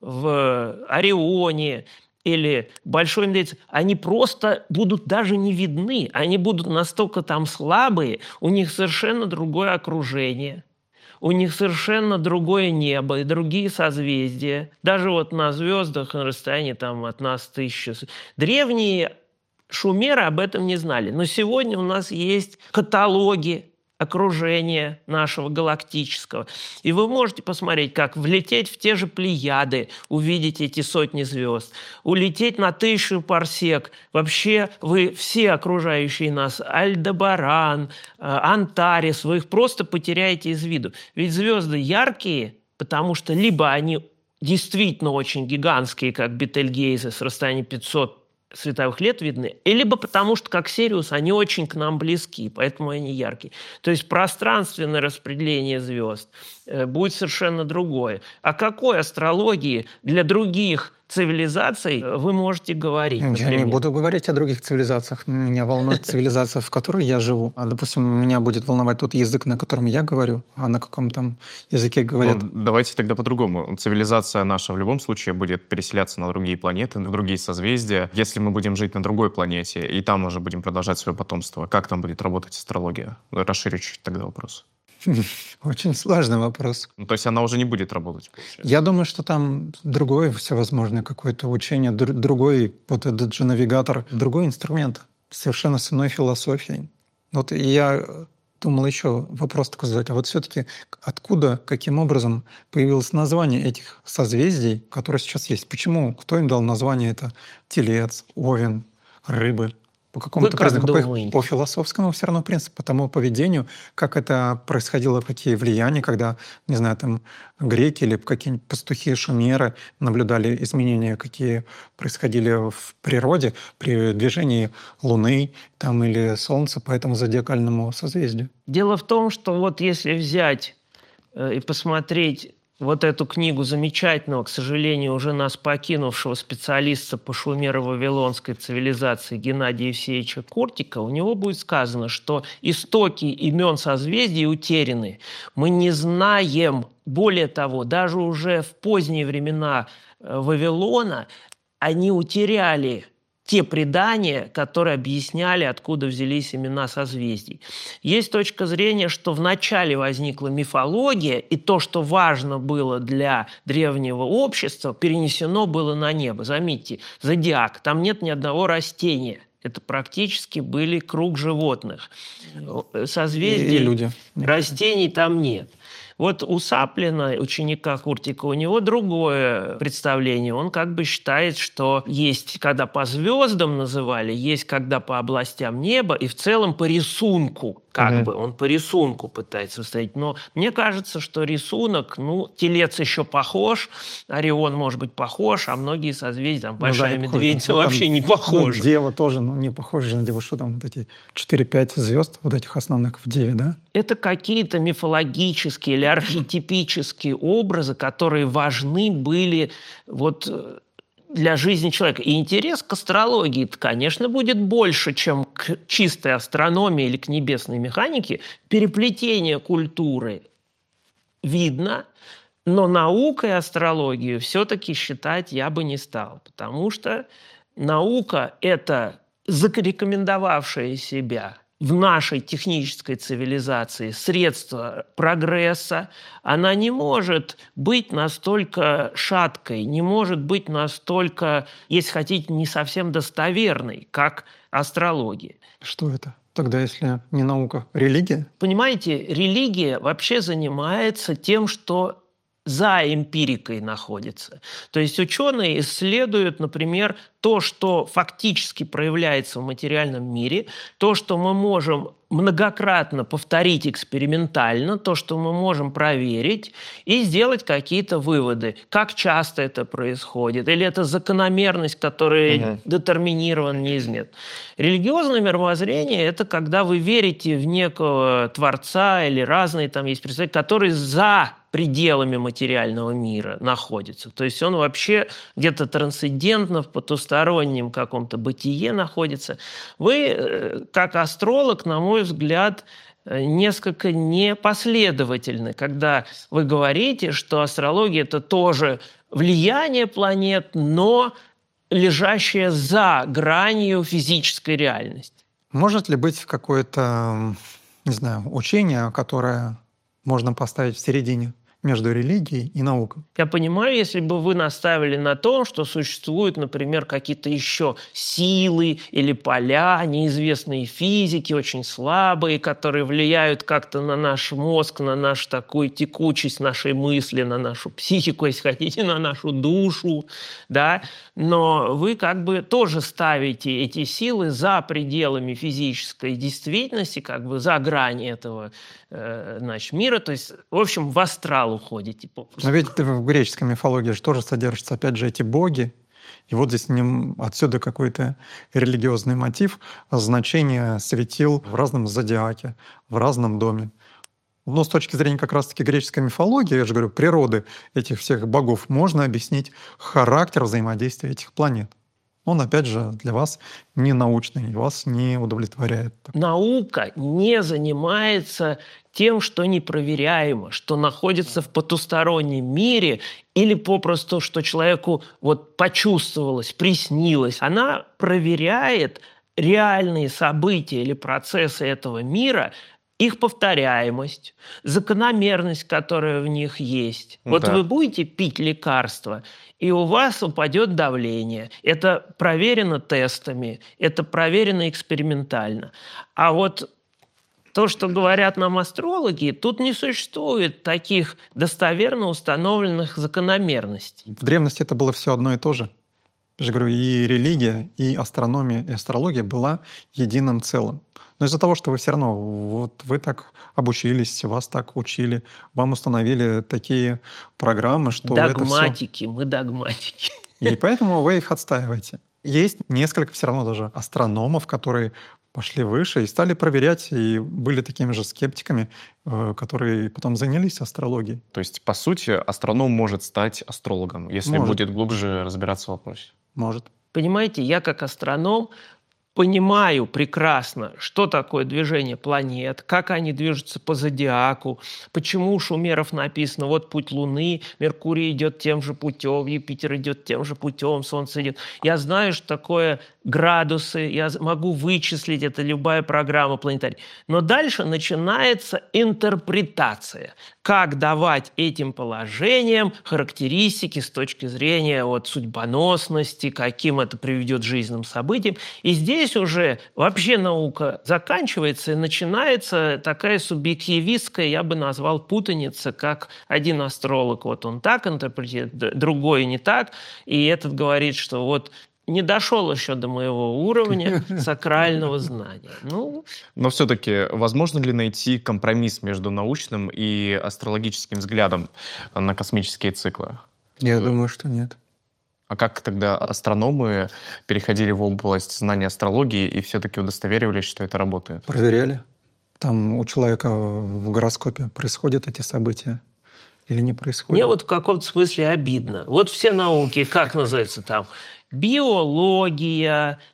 в Орионе или Большой Медведице, они просто будут даже не видны. Они будут настолько там слабые, у них совершенно другое окружение. У них совершенно другое небо и другие созвездия. Даже вот на звездах на расстоянии там, от нас тысячи. Древние шумеры об этом не знали. Но сегодня у нас есть каталоги окружения нашего галактического. И вы можете посмотреть, как влететь в те же Плеяды, увидеть эти сотни звезд, улететь на тысячу парсек. Вообще вы все окружающие нас, Альдебаран, Антарес, вы их просто потеряете из виду. Ведь звезды яркие, потому что либо они действительно очень гигантские, как Бетельгейзе, с расстояния пятьсот световых лет видны, и либо потому что, как Сириус, они очень к нам близки, поэтому они яркие. То есть пространственное распределение звезд э, будет совершенно другое. О какой астрологии для других цивилизаций вы можете говорить? Я например? не буду говорить о других цивилизациях. Меня волнует цивилизация, в которой я живу. А, допустим, меня будет волновать тот язык, на котором я говорю, а на каком там языке говорят. Ну, давайте тогда по-другому. Цивилизация наша в любом случае будет переселяться на другие планеты, на другие созвездия. Если мы будем жить на другой планете, и там уже будем продолжать свое потомство, как там будет работать астрология? Расширю чуть тогда вопрос. Очень сложный вопрос. Ну, то есть она уже не будет работать, получается. Я думаю, что там другое всевозможное какое-то учение, др- другой вот этот же навигатор, другой инструмент, совершенно с иной философией. Вот я думал еще вопрос такой задать. А вот все-таки откуда, каким образом появилось название этих созвездий, которые сейчас есть? Почему? Кто им дал название? Это Телец, Овен, Рыбы? По какому-то Вы как признаку, по, их- думаете? по философскому все равно принципу, по тому поведению, как это происходило, какие влияния, когда, не знаю, там греки или какие-нибудь пастухи, шумеры наблюдали изменения, какие происходили в природе при движении Луны там, или Солнца по этому зодиакальному созвездию. Дело в том, что вот если взять э, и посмотреть вот эту книгу замечательного, к сожалению, уже нас покинувшего специалиста по шумеро-вавилонской цивилизации Геннадия Евсеевича Кортика, у него будет сказано, что истоки имен созвездий утеряны. Мы не знаем, более того, даже уже в поздние времена э, Вавилона они утеряли те предания, которые объясняли, откуда взялись имена созвездий. Есть точка зрения, что вначале возникла мифология, и то, что важно было для древнего общества, перенесено было на небо. Заметьте, зодиак, там нет ни одного растения. Это практически были круг животных. Созвездий, И- и люди. растений там нет. Вот у Саплина, ученика Куртика, у него другое представление. Он как бы считает, что есть, когда по звездам называли, есть, когда по областям неба, и в целом по рисунку. Как Мгм. бы он по рисунку пытается установить. Но мне кажется, что рисунок, ну, Телец еще похож, Орион может быть похож, а многие созвездия, там, Ну Большая да, не похож. Медведица Ну, там, вообще не ну, похожа. Дева тоже, ну, не похоже на Деву. Что там вот эти четыре-пять звезд, вот этих основных в Деве, да? Это какие-то мифологические или архетипические образы, которые важны были вот э, для жизни человека. И интерес к астрологии, конечно, будет больше, чем к чистой астрономии или к небесной механике. Переплетение культуры видно, но наукой астрологию все-таки считать я бы не стал, потому что наука – это зарекомендовавшая себя в нашей технической цивилизации средство прогресса, она не может быть настолько шаткой, не может быть настолько, если хотите, не совсем достоверной, как астрология. Что это? Тогда, если не наука, религия? Понимаете, религия вообще занимается тем, что за эмпирикой находится. То есть ученые исследуют, например, то, что фактически проявляется в материальном мире, то, что мы можем многократно повторить экспериментально, то, что мы можем проверить и сделать какие-то выводы. Как часто это происходит? Или это закономерность, которая Мгм. детерминирована неизменно? Религиозное мировоззрение – это когда вы верите в некого Творца или разные там есть представители, которые за пределами материального мира находится. То есть он вообще где-то трансцендентно в потустороннем каком-то бытие находится. Вы, э, как астролог, на мой взгляд, э, несколько непоследовательны, когда вы говорите, что астрология – это тоже влияние планет, но лежащее за гранью физической реальности. Может ли быть какое-то, не знаю, учение, которое можно поставить в середине между религией и наукой? Я понимаю, если бы вы наставили на том, что существуют, например, какие-то еще силы или поля, неизвестные физики, очень слабые, которые влияют как-то на наш мозг, на нашу такую текучесть нашей мысли, на нашу психику, если хотите, на нашу душу, да, но вы как бы тоже ставите эти силы за пределами физической действительности, как бы за грани этого э, значит, мира, то есть, в общем, в астрал уходите. Но ведь в греческой мифологии же тоже содержатся, опять же, эти боги. И вот здесь нем отсюда какой-то религиозный мотив, значение светил в разном зодиаке, в разном доме. Но с точки зрения как раз-таки греческой мифологии, я же говорю, природы этих всех богов, можно объяснить характер взаимодействия этих планет. Он, опять же, для вас не научный, и вас не удовлетворяет. Наука не занимается тем, что непроверяемо, что находится в потустороннем мире или попросту, что человеку вот почувствовалось, приснилось. Она проверяет реальные события или процессы этого мира, их повторяемость, закономерность, которая в них есть. Ну вот да. вы будете пить лекарства, и у вас упадет давление. Это проверено тестами, это проверено экспериментально. А вот то, что говорят нам астрологи, тут не существует таких достоверно установленных закономерностей. В древности это было все одно и то же. Я же говорю, и религия, и астрономия, и астрология была единым целым. Но из-за того, что вы все равно, вот вы так обучились, вас так учили, вам установили такие программы, что это все... Догматики, мы догматики. И поэтому вы их отстаиваете. Есть несколько все равно даже астрономов, которые пошли выше и стали проверять, и были такими же скептиками, э, которые потом занялись астрологией. То есть, по сути, астроном может стать астрологом, если Может. будет глубже разбираться в вопросе. Может. Понимаете, я как астроном понимаю прекрасно, что такое движение планет, как они движутся по зодиаку, почему у шумеров написано, вот путь Луны, Меркурий идет тем же путем, Юпитер идет тем же путем, Солнце идет. Я знаю, что такое градусы, я могу вычислить, это любая программа планетария. Но дальше начинается интерпретация. Как давать этим положениям характеристики с точки зрения вот, судьбоносности, каким это приведет к жизненным событиям. И здесь уже вообще наука заканчивается, и начинается такая субъективистская, я бы назвал, путаница, как один астролог, вот он так интерпретирует, другой не так, и этот говорит, что вот не дошел еще до моего уровня сакрального знания. Ну, Но все-таки возможно ли найти компромисс между научным и астрологическим взглядом на космические циклы? Я думаю, что нет. А как тогда астрономы переходили в область знания астрологии и все-таки удостоверивались, что это работает? Проверяли. Там у человека в гороскопе происходят эти события или не происходят? мне вот в каком-то смысле обидно. Вот все науки, как называется там, биология,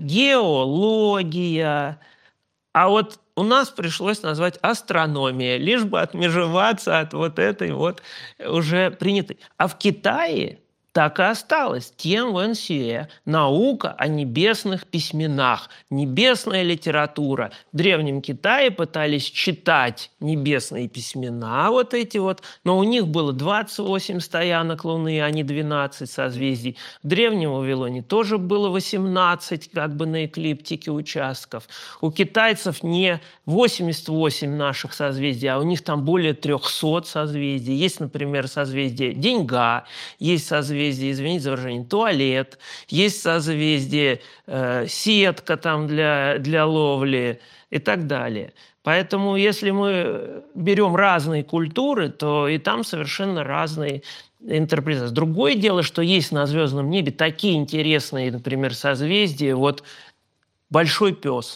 геология, а вот у нас пришлось назвать астрономия, лишь бы отмежеваться от вот этой вот уже принятой. А в Китае так и осталось. Тien Wen Xue – наука о небесных письменах, небесная литература. В Древнем Китае пытались читать небесные письмена, вот эти вот, но у них было двадцать восемь стоянок Луны, а не двенадцать созвездий. В Древнем Вавилоне тоже было восемнадцать как бы на эклиптике участков. У китайцев не восемьдесят восемь наших созвездий, а у них там более трехсот созвездий. Есть, например, созвездие Деньга, есть созвездие созвездие, извините за выражение, туалет, есть созвездие э, сетка там для, для ловли и так далее. Поэтому если мы берем разные культуры, то и там совершенно разные интерпретации. Другое дело, что есть на звездном небе такие интересные, например, созвездия. Вот Большой пес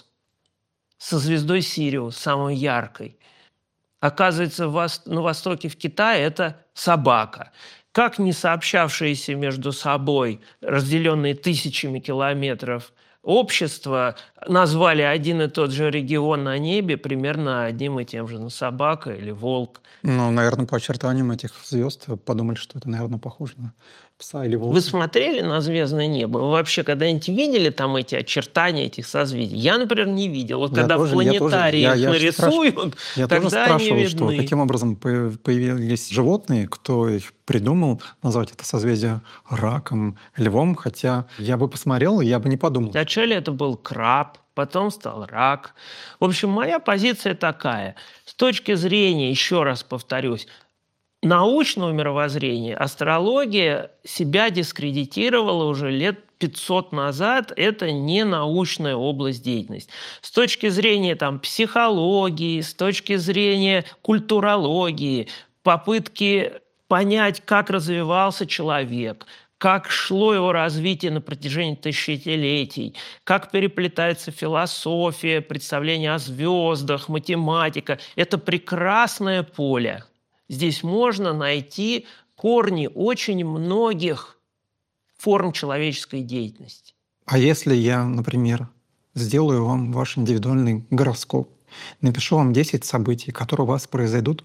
со звездой Сириус, самой яркой. Оказывается, на востоке в Китае это собака. Как не сообщавшиеся между собой, разделенные тысячами километров, общества назвали один и тот же регион на небе примерно одним и тем же. Ну, собака или волк. Ну, наверное, по очертаниям этих звезд подумали, что это, наверное, похоже на пса или волка. Вы смотрели на звездное небо? Вы вообще когда-нибудь видели там эти очертания этих созвездий? Я, например, не видел. Вот Я когда тоже, в планетарии я их тоже, я, нарисуют, я тогда тоже они спрашивал, видны. что каким образом появились животные, кто их придумал назвать это созвездие раком, львом, хотя я бы посмотрел, и я бы не подумал. Вначале это был краб, потом стал рак. В общем, моя позиция такая. С точки зрения, еще раз повторюсь, научного мировоззрения астрология себя дискредитировала уже лет пятьсот назад. Это не научная область деятельности. С точки зрения там, психологии, с точки зрения культурологии, попытки понять, как развивался человек, как шло его развитие на протяжении тысячелетий, как переплетается философия, представление о звездах, математика. Это прекрасное поле. Здесь можно найти корни очень многих форм человеческой деятельности. А если я, например, сделаю вам ваш индивидуальный гороскоп, напишу вам десять событий, которые у вас произойдут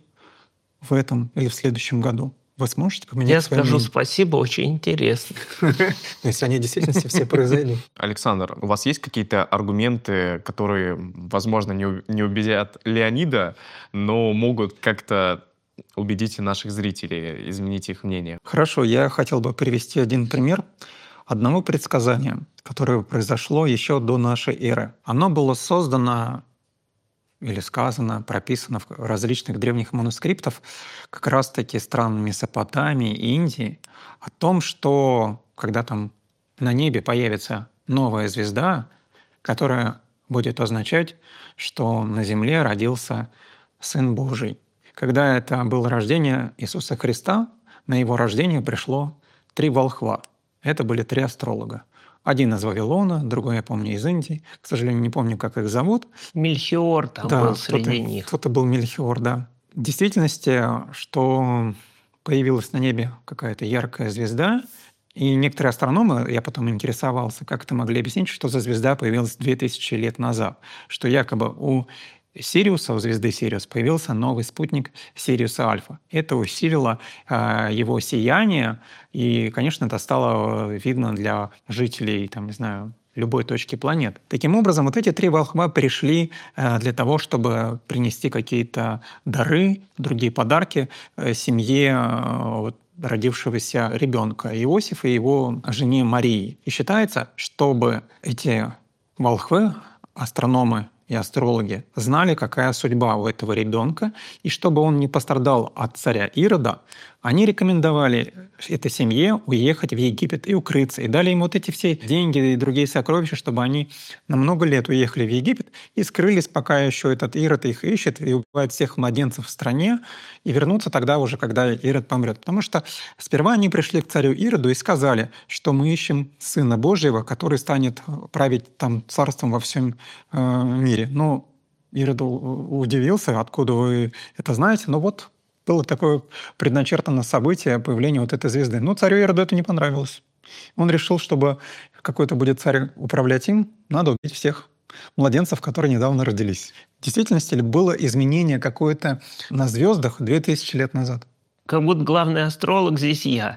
в этом или в следующем году, вы сможете поменять Я свое скажу мнение? спасибо, очень интересно. Если они в действительности все произойдут. Александр, у вас есть какие-то аргументы, которые, возможно, не у- не убедят Леонида, но могут как-то убедить и наших зрителей, изменить их мнение? Хорошо, я хотел бы привести один пример одного предсказания, которое произошло еще до нашей эры. Оно было создано или сказано, прописано в различных древних манускриптах как раз-таки стран Месопотамии и Индии о том, что когда там на небе появится новая звезда, которая будет означать, что на земле родился Сын Божий. Когда это было рождение Иисуса Христа, на его рождение пришло три волхва. Это были три астролога. Один из Вавилона, другой, я помню, из Индии. К сожалению, не помню, как их зовут. Мельхиор там Да, был среди кто-то, них. кто-то был Мельхиор, да. В действительности, что появилась на небе какая-то яркая звезда, и некоторые астрономы, я потом интересовался, как это могли объяснить, что за звезда появилась две тысячи лет назад, что якобы у Сириуса, у звезды Сириус, появился новый спутник Сириуса Альфа. Это усилило э, его сияние, и, конечно, это стало видно для жителей, там, не знаю, любой точки планеты. Таким образом, вот эти три волхва пришли э, для того, чтобы принести какие-то дары, другие подарки э, семье э, вот, родившегося ребенка Иосифа и его жене Марии. И считается, чтобы эти волхвы, астрономы и астрологи знали, какая судьба у этого ребенка, и чтобы он не пострадал от царя Ирода, они рекомендовали этой семье уехать в Египет и укрыться, и дали им вот эти все деньги и другие сокровища, чтобы они на много лет уехали в Египет и скрылись, пока еще этот Ирод их ищет и убивает всех младенцев в стране, и вернутся тогда уже, когда Ирод помрет. Потому что сперва они пришли к царю Ироду и сказали, что мы ищем Сына Божьего, который станет править там царством во всем э, мире. Ну, Ирод удивился, откуда вы это знаете, но вот было такое предначертано событие появления вот этой звезды. Но царю Ироду это не понравилось. Он решил, чтобы какой-то будет царь управлять им, надо убить всех младенцев, которые недавно родились. В действительности было изменение какое-то на звездах две тысячи лет назад. Как будто главный астролог здесь я.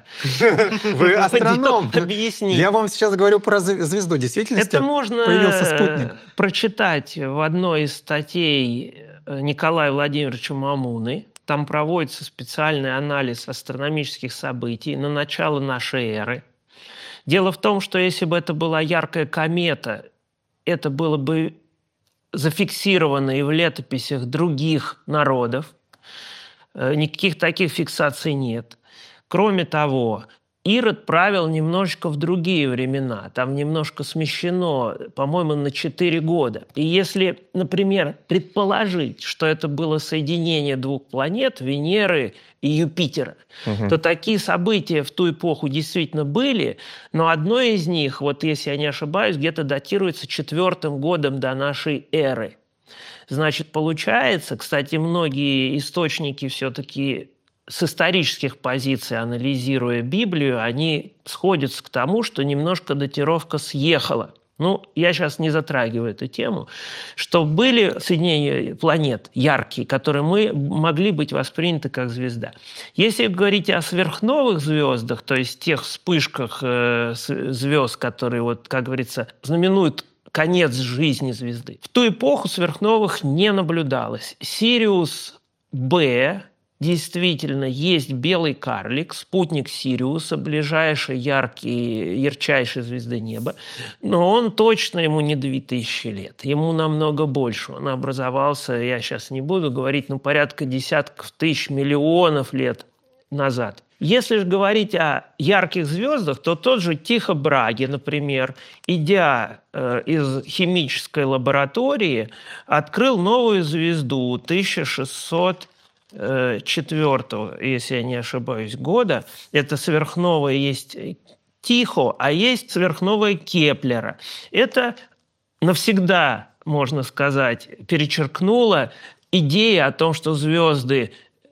Вы астроном. Объясни. Я вам сейчас говорю про звезду. В действительности Это можно появился спутник. прочитать в одной из статей Николая Владимировича Мамуны. Там проводится специальный анализ астрономических событий на начало нашей эры. Дело в том, что если бы это была яркая комета, это было бы зафиксировано и в летописях других народов. Никаких таких фиксаций нет. Кроме того, Ирод правил немножечко в другие времена. Там немножко смещено, по-моему, на четыре года. И если, например, предположить, что это было соединение двух планет, Венеры и Юпитера, угу. то такие события в ту эпоху действительно были, но одно из них, вот если я не ошибаюсь, где-то датируется четвертым годом до нашей эры. Значит, получается, кстати, многие источники все-таки с исторических позиций, анализируя Библию, они сходятся к тому, что немножко датировка съехала. Ну, я сейчас не затрагиваю эту тему, что были соединения планет яркие, которые мы могли быть восприняты как звезда. Если говорить о сверхновых звездах, то есть тех вспышках э, звезд, которые, вот, как говорится, знаменуют конец жизни звезды, в ту эпоху сверхновых не наблюдалось. Сириус Б, действительно, есть белый карлик, спутник Сириуса, ближайшей яркий, ярчайшей звезды неба, но он точно ему не две тысячи лет, ему намного больше. Он образовался, я сейчас не буду говорить, ну, порядка десятков тысяч, миллионов лет назад. Если же говорить о ярких звездах, то тот же Тихо Браге, например, идя э, из химической лаборатории, открыл новую звезду тысяча шестьсот четвёртого, если я не ошибаюсь, года. Это сверхновая есть Тихо, а есть сверхновая Кеплера. Это навсегда, можно сказать, перечеркнуло идею о том, что звезды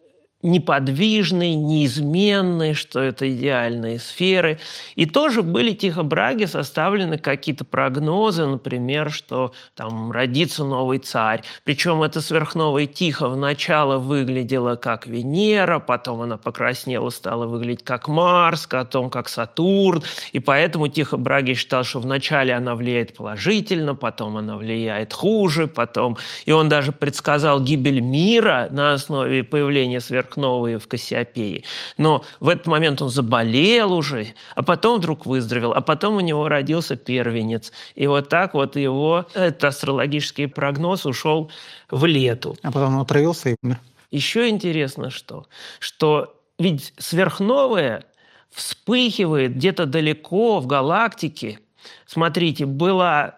неподвижные, неизменные, что это идеальные сферы. И тоже были Тихо Браге составлены какие-то прогнозы, например, что там родится новый царь. Причем эта сверхновая Тихо вначале выглядела как Венера, потом она покраснела, стала выглядеть как Марс, потом как Сатурн. И поэтому Тихо Браге считал, что вначале она влияет положительно, потом она влияет хуже, потом... И он даже предсказал гибель мира на основе появления сверхновой новые в Кассиопее. Но в этот момент он заболел уже, а потом вдруг выздоровел, а потом у него родился первенец. И вот так вот его, этот астрологический прогноз ушел в лету. А потом он отравился и умер. Еще интересно что? Что ведь сверхновая вспыхивает где-то далеко в галактике. Смотрите, была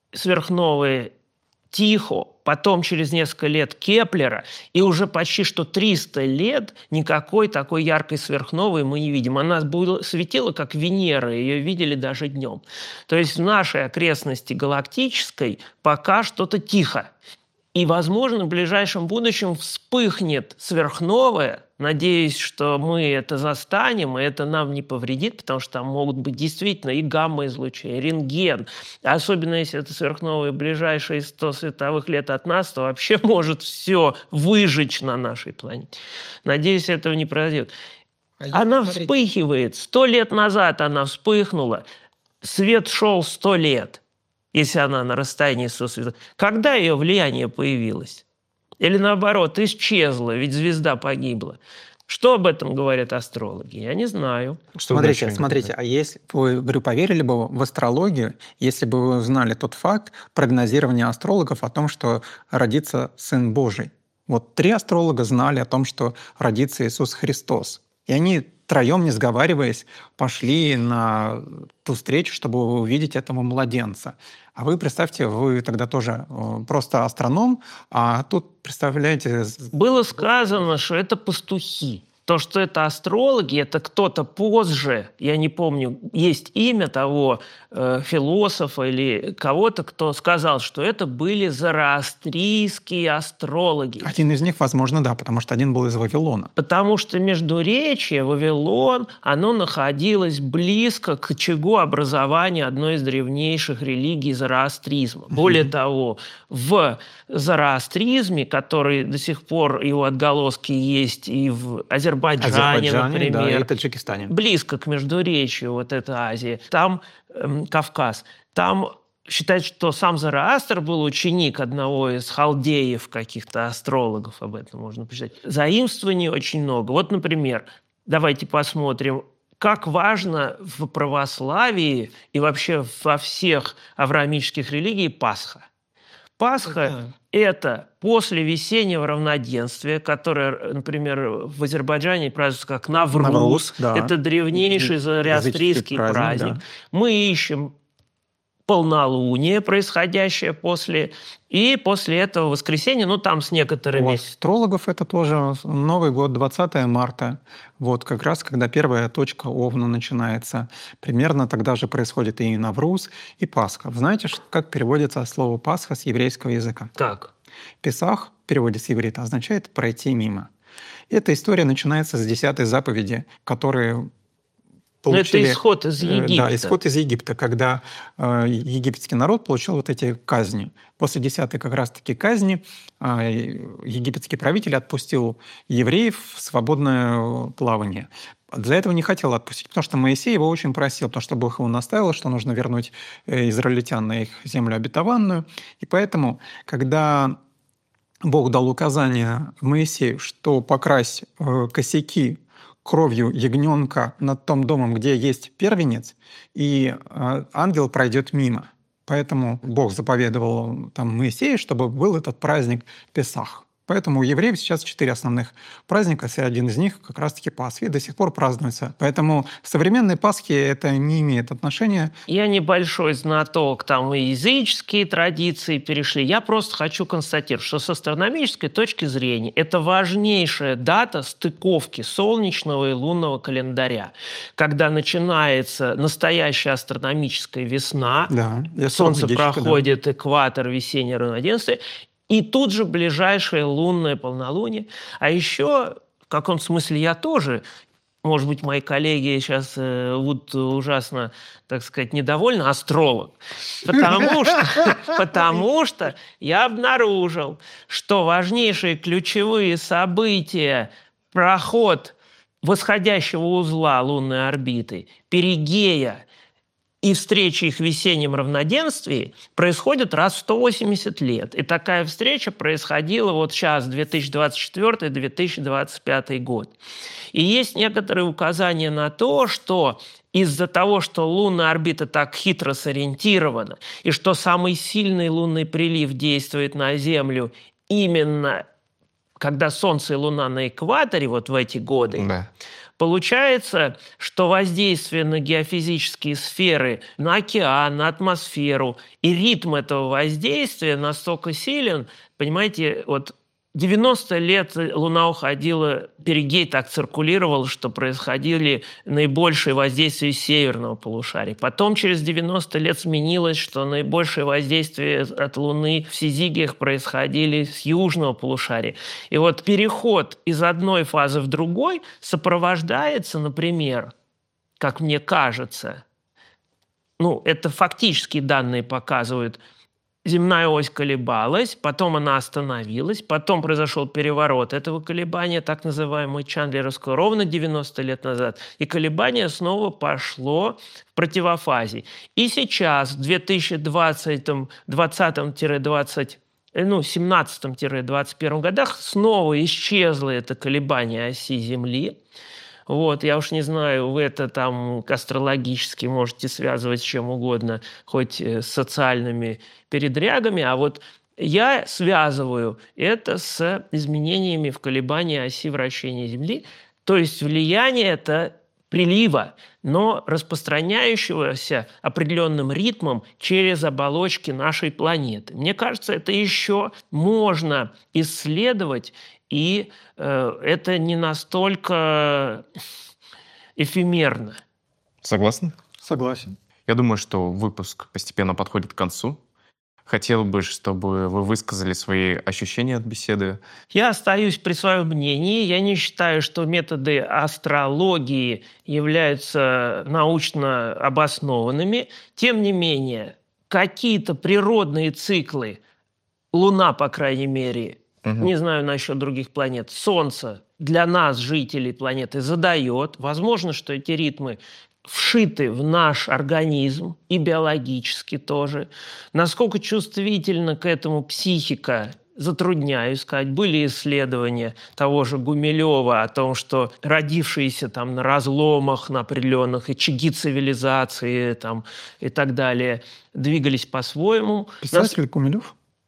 сверхновая Тихо, потом через несколько лет Кеплера, и уже почти что триста лет никакой такой яркой сверхновой мы не видим. Она светила, как Венера, ее видели даже днем. То есть в нашей окрестности галактической пока что-то тихо. И, возможно, в ближайшем будущем вспыхнет сверхновая. Надеюсь, что мы это застанем, и это нам не повредит, потому что там могут быть действительно и гамма-излучения, и рентген. Особенно если это сверхновая ближайшие сто световых лет от нас, то вообще может все выжечь на нашей планете. Надеюсь, этого не произойдет. А она смотрите. Вспыхивает. Сто лет назад она вспыхнула. Свет шел сто лет. Если она на расстоянии сто световых. Когда ее влияние появилось? Или наоборот, исчезла, ведь звезда погибла. Что об этом говорят астрологи? Я не знаю. Что смотрите, смотрите, а если вы, говорю, поверили бы в астрологию, если бы вы узнали тот факт прогнозирования астрологов о том, что родится Сын Божий? Вот три астролога знали о том, что родится Иисус Христос. И они втроем, не сговариваясь, пошли на ту встречу, чтобы увидеть этого младенца. А вы, представьте, вы тогда тоже просто астроном, а тут, представляете... Было сказано, что это пастухи. То, что это астрологи, это кто-то позже, я не помню, есть имя того э, философа или кого-то, кто сказал, что это были зороастрийские астрологи. Один из них, возможно, да, потому что один был из Вавилона. Потому что Междуречье, Вавилон, оно находилось близко к очагу образования одной из древнейших религий зороастризма. Более того, в зороастризме, который до сих пор, его отголоски есть и в Азербайджане, Азербайджане, например, да, и Таджикистане. Близко к Междуречью, вот это Азия. Там эм, Кавказ. Там считают, что сам Зороастр был ученик одного из халдеев, каких-то астрологов, об этом можно почитать. Заимствований очень много. Вот, например, давайте посмотрим, как важно в православии и вообще во всех авраамических религиях Пасха. Пасха Да. – это после весеннего равноденствия, которое, например, в Азербайджане празднуется как Навруз. Навруз, да. Это древнейший зороастрийский Языческий праздник, праздник. да. Мы ищем полнолуние, происходящее после, и после этого воскресенье, ну там с У некоторыми... астрологов это тоже Новый год, двадцатое марта. Вот как раз, когда первая точка Овна начинается. Примерно тогда же происходит и Навруз, и Пасха. Вы знаете, ш- как переводится слово «Пасха» с еврейского языка? Как? Песах в переводе с иврита означает «пройти мимо». Эта история начинается с десятой заповеди, которые Ну, это получили... исход из э, Египта. Да, исход из Египта, когда э, египетский народ получил вот эти казни. После десятой как раз-таки казни э, египетский правитель отпустил евреев в свободное плавание. Для этого не хотел отпустить, потому что Моисей его очень просил, потому что Бог его наставил, что нужно вернуть э, израильтян на их землю обетованную. И поэтому, когда Бог дал указание Моисею, что покрась э, косяки кровью ягненка над том домом, где есть первенец, и э, ангел пройдет мимо. Поэтому Бог заповедовал там Моисею, чтобы был этот праздник Песах. Поэтому у евреев сейчас четыре основных праздника, и один из них как раз-таки Пасха, и до сих пор празднуется. Поэтому современные Пасхи это не имеет отношения. Я небольшой знаток, там и языческие традиции перешли. Я просто хочу констатировать, что с астрономической точки зрения это важнейшая дата стыковки солнечного и лунного календаря, когда начинается настоящая астрономическая весна, Да, и Солнце астрологически, да. проходит экватор, весеннее равноденствие, и тут же ближайшее лунное полнолуние. А еще, в каком смысле я тоже, может быть, мои коллеги сейчас э, будут ужасно, так сказать, недовольны, астролог. Потому что, потому что я обнаружил, что важнейшие ключевые события, проход восходящего узла лунной орбиты, перигея и встречи их в весеннем равноденствии происходят раз в сто восемьдесят лет. И такая встреча происходила вот сейчас, две тысячи двадцать четвёртый - две тысячи двадцать пятый год. И есть некоторые указания на то, что из-за того, что лунная орбита так хитро сориентирована, и что самый сильный лунный прилив действует на Землю именно когда Солнце и Луна на экваторе, вот в эти годы, Да. получается, что воздействие на геофизические сферы, на океан, на атмосферу и ритм этого воздействия настолько силен, понимаете, вот девяносто лет Луна уходила, перигей так циркулировал, что происходили наибольшие воздействия из северного полушария. Потом через девяносто лет сменилось, что наибольшее воздействие от Луны в сизигиях происходили с южного полушария. И вот переход из одной фазы в другой сопровождается, например, как мне кажется, ну, это фактические данные показывают, земная ось колебалась, потом она остановилась, потом произошел переворот этого колебания, так называемого Чандлеровского, ровно девяносто лет назад. И колебание снова пошло в противофазе. И сейчас, в две тысячи двадцатом - двадцать, ну, семнадцатом - двадцать первом годах снова исчезло это колебание оси Земли. Вот, я уж не знаю, вы это там астрологически можете связывать с чем угодно, хоть с социальными передрягами, а вот я связываю это с изменениями в колебании оси вращения Земли, то есть влияние это прилива, но распространяющегося определенным ритмом через оболочки нашей планеты. Мне кажется, это еще можно исследовать, и э, это не настолько эфемерно. Согласны? Согласен. Я думаю, что выпуск постепенно подходит к концу. Хотел бы, чтобы вы высказали свои ощущения от беседы. Я остаюсь при своем мнении. Я не считаю, что методы астрологии являются научно обоснованными. Тем не менее, какие-то природные циклы, Луна, по крайней мере, Мгм. не знаю насчет других планет, Солнце для нас, жителей планеты, задает. Возможно, что эти ритмы вшиты в наш организм и биологически тоже. Насколько чувствительна к этому психика, затрудняю сказать. Были исследования того же Гумилева о том, что родившиеся там на разломах на определенных очаги цивилизации там, и так далее двигались по-своему. Писатель Гумилев?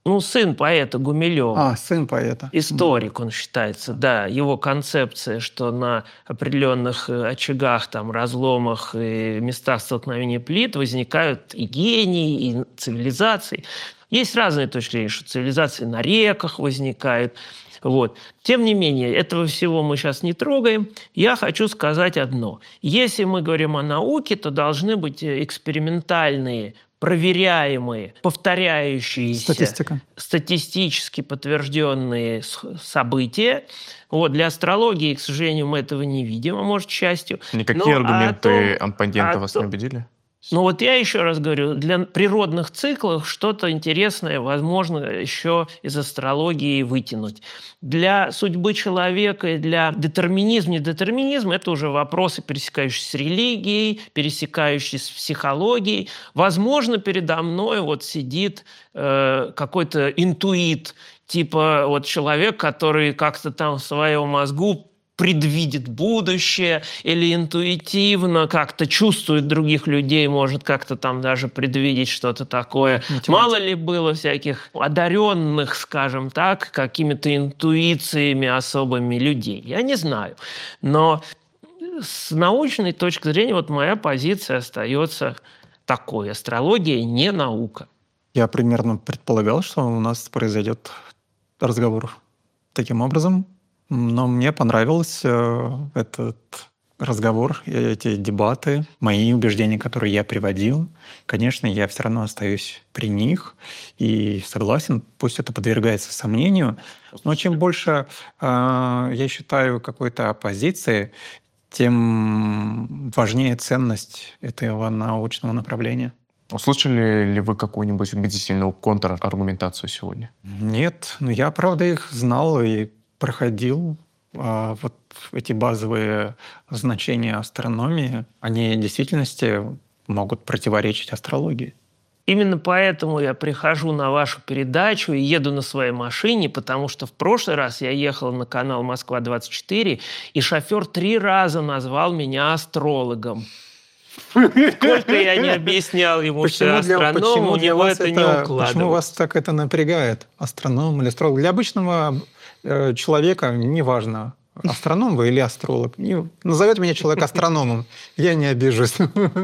Ну, сын поэта Гумилева. А, сын поэта. Историк он считается, да. Его концепция, что на определенных очагах, там, разломах и местах столкновения плит возникают и гении, и цивилизации. Есть разные точки зрения, что цивилизации на реках возникают. Вот. Тем не менее, этого всего мы сейчас не трогаем. Я хочу сказать одно. Если мы говорим о науке, то должны быть экспериментальные, проверяемые, повторяющиеся, Статистика. статистически подтвержденные события. Вот. Для астрологии, к сожалению, мы этого не видим, а может, к счастью. Никакие Но аргументы том, оппонента вас том, не убедили? Ну вот я еще раз говорю, для природных циклов что-то интересное возможно еще из астрологии вытянуть. Для судьбы человека и для детерминизма, недетерминизма это уже вопросы, пересекающиеся с религией, пересекающиеся с психологией. Возможно, передо мной вот сидит э, какой-то интуит, типа вот человек, который как-то там в своем мозгу предвидит будущее или интуитивно как-то чувствует других людей, может как-то там даже предвидеть что-то такое. Математика. Мало ли было всяких одаренных, скажем так, какими-то интуициями особыми людей. Я не знаю. Но с научной точки зрения вот моя позиция остается такой. Астрология не наука. Я примерно предполагал, что у нас произойдет разговор таким образом. Но мне понравился э, этот разговор, эти дебаты, мои убеждения, которые я приводил. Конечно, я все равно остаюсь при них и согласен, пусть это подвергается сомнению. Но чем больше, э, я считаю, какой-то оппозиции, тем важнее ценность этого научного направления. Услышали ли вы какую-нибудь убедительную контраргументацию сегодня? Нет, но я, правда, их знал и проходил. А вот эти базовые значения астрономии, они в действительности могут противоречить астрологии. Именно поэтому я прихожу на вашу передачу и еду на своей машине, потому что в прошлый раз я ехал на канал «Москва двадцать четыре», и шофер три раза назвал меня астрологом. Сколько я не объяснял ему, что я астроном, у него это не укладывалось. Почему вас так это напрягает? Астроном или астролог? Для обычного э, человека неважно, астроном вы или астролог. Не, назовет меня человек астрономом, я не обижусь.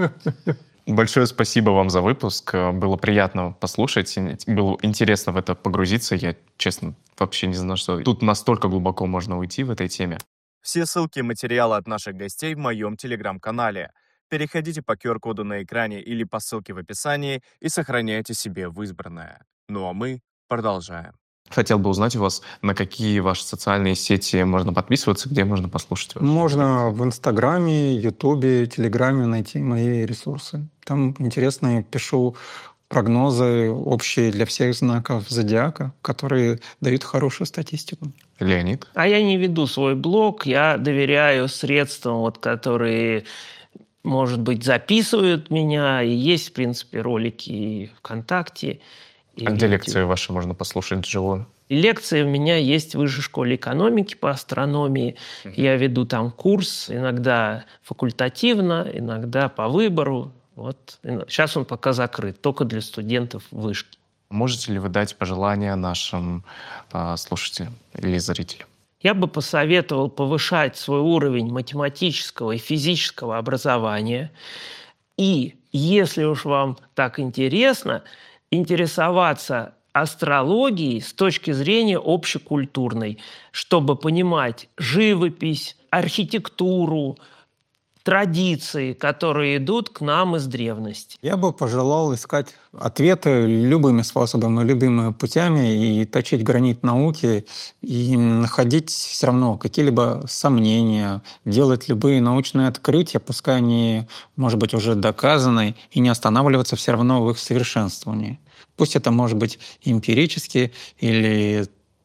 Большое спасибо вам за выпуск. Было приятно послушать. Было интересно в это погрузиться. Я, честно, вообще не знал, что тут настолько глубоко можно уйти в этой теме. Все ссылки и материалы от наших гостей в моем телеграм-канале. Переходите по ку ар коду на экране или по ссылке в описании и сохраняйте себе в избранное. Ну а мы продолжаем. Хотел бы узнать у вас, на какие ваши социальные сети можно подписываться, где можно послушать вас. Можно в Инстаграме, Ютубе, Телеграме найти мои ресурсы. Там интересно, пишу прогнозы общие для всех знаков зодиака, которые дают хорошую статистику. Леонид? А я не веду свой блог, я доверяю средствам, вот, которые, может быть, записывают меня, и есть, в принципе, ролики и ВКонтакте. И а где в лекции ваши можно послушать вживую? Лекции у меня есть в Высшей школе экономики по астрономии. Uh-huh. Я веду там курс, иногда факультативно, иногда по выбору. Вот. Сейчас он пока закрыт, только для студентов вышки. Можете ли вы дать пожелания нашим э, слушателям или зрителям? Я бы посоветовал повышать свой уровень математического и физического образования. И, если уж вам так интересно, интересоваться астрологией с точки зрения общекультурной, чтобы понимать живопись, архитектуру, традиции, которые идут к нам из древности. Я бы пожелал искать ответы любыми способами, любыми путями и точить гранит науки, и находить все равно какие-либо сомнения, делать любые научные открытия, пускай они, может быть, уже доказаны, и не останавливаться все равно в их совершенствовании. Пусть это может быть эмпирически или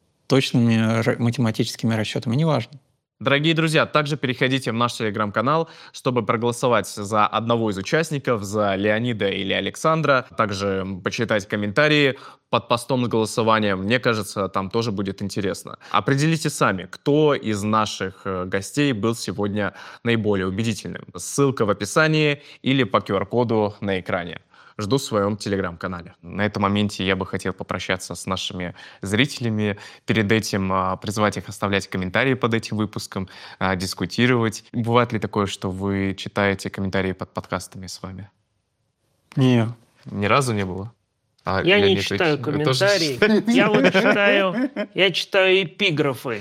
точными математическими расчетами, неважно. Дорогие друзья, также переходите в наш телеграм-канал, чтобы проголосовать за одного из участников, за Леонида или Александра. Также почитать комментарии под постом с голосованием. Мне кажется, там тоже будет интересно. Определите сами, кто из наших гостей был сегодня наиболее убедительным. Ссылка в описании или по ку ар коду на экране. жду в своем телеграм-канале. На этом моменте я бы хотел попрощаться с нашими зрителями. Перед этим а, призвать их оставлять комментарии под этим выпуском, а, дискутировать. Бывает ли такое, что вы читаете комментарии под подкастами с вами? Не. Ни разу не было? А, Я не Леонид, читаю вы комментарии. тоже- Я вот читаю, я читаю эпиграфы.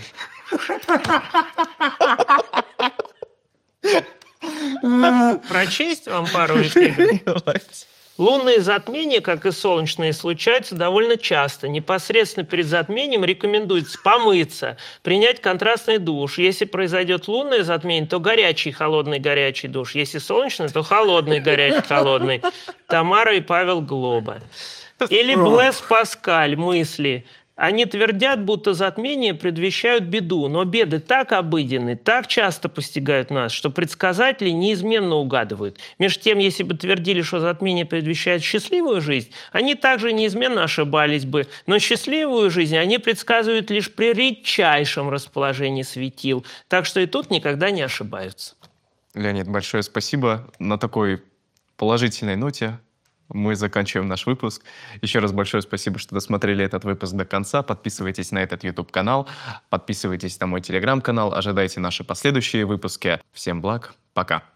Прочесть вам пару эпиграфов? Лунные затмения, как и солнечные, случаются довольно часто. Непосредственно перед затмением рекомендуется помыться, принять контрастный душ. Если произойдет лунное затмение, то горячий, холодный, горячий душ. Если солнечный, то холодный, горячий, холодный. Тамара и Павел Глоба. Или Блэс Паскаль, мысли. Они твердят, будто затмения предвещают беду, но беды так обыденны, так часто постигают нас, что предсказатели неизменно угадывают. Между тем, если бы твердили, что затмение предвещает счастливую жизнь, они также неизменно ошибались бы, но счастливую жизнь они предсказывают лишь при редчайшем расположении светил, так что и тут никогда не ошибаются. Леонид, большое спасибо. На такой положительной ноте мы заканчиваем наш выпуск. Еще раз большое спасибо, что досмотрели этот выпуск до конца. Подписывайтесь на этот YouTube-канал, подписывайтесь на мой Telegram-канал, ожидайте наши последующие выпуски. Всем благ, пока.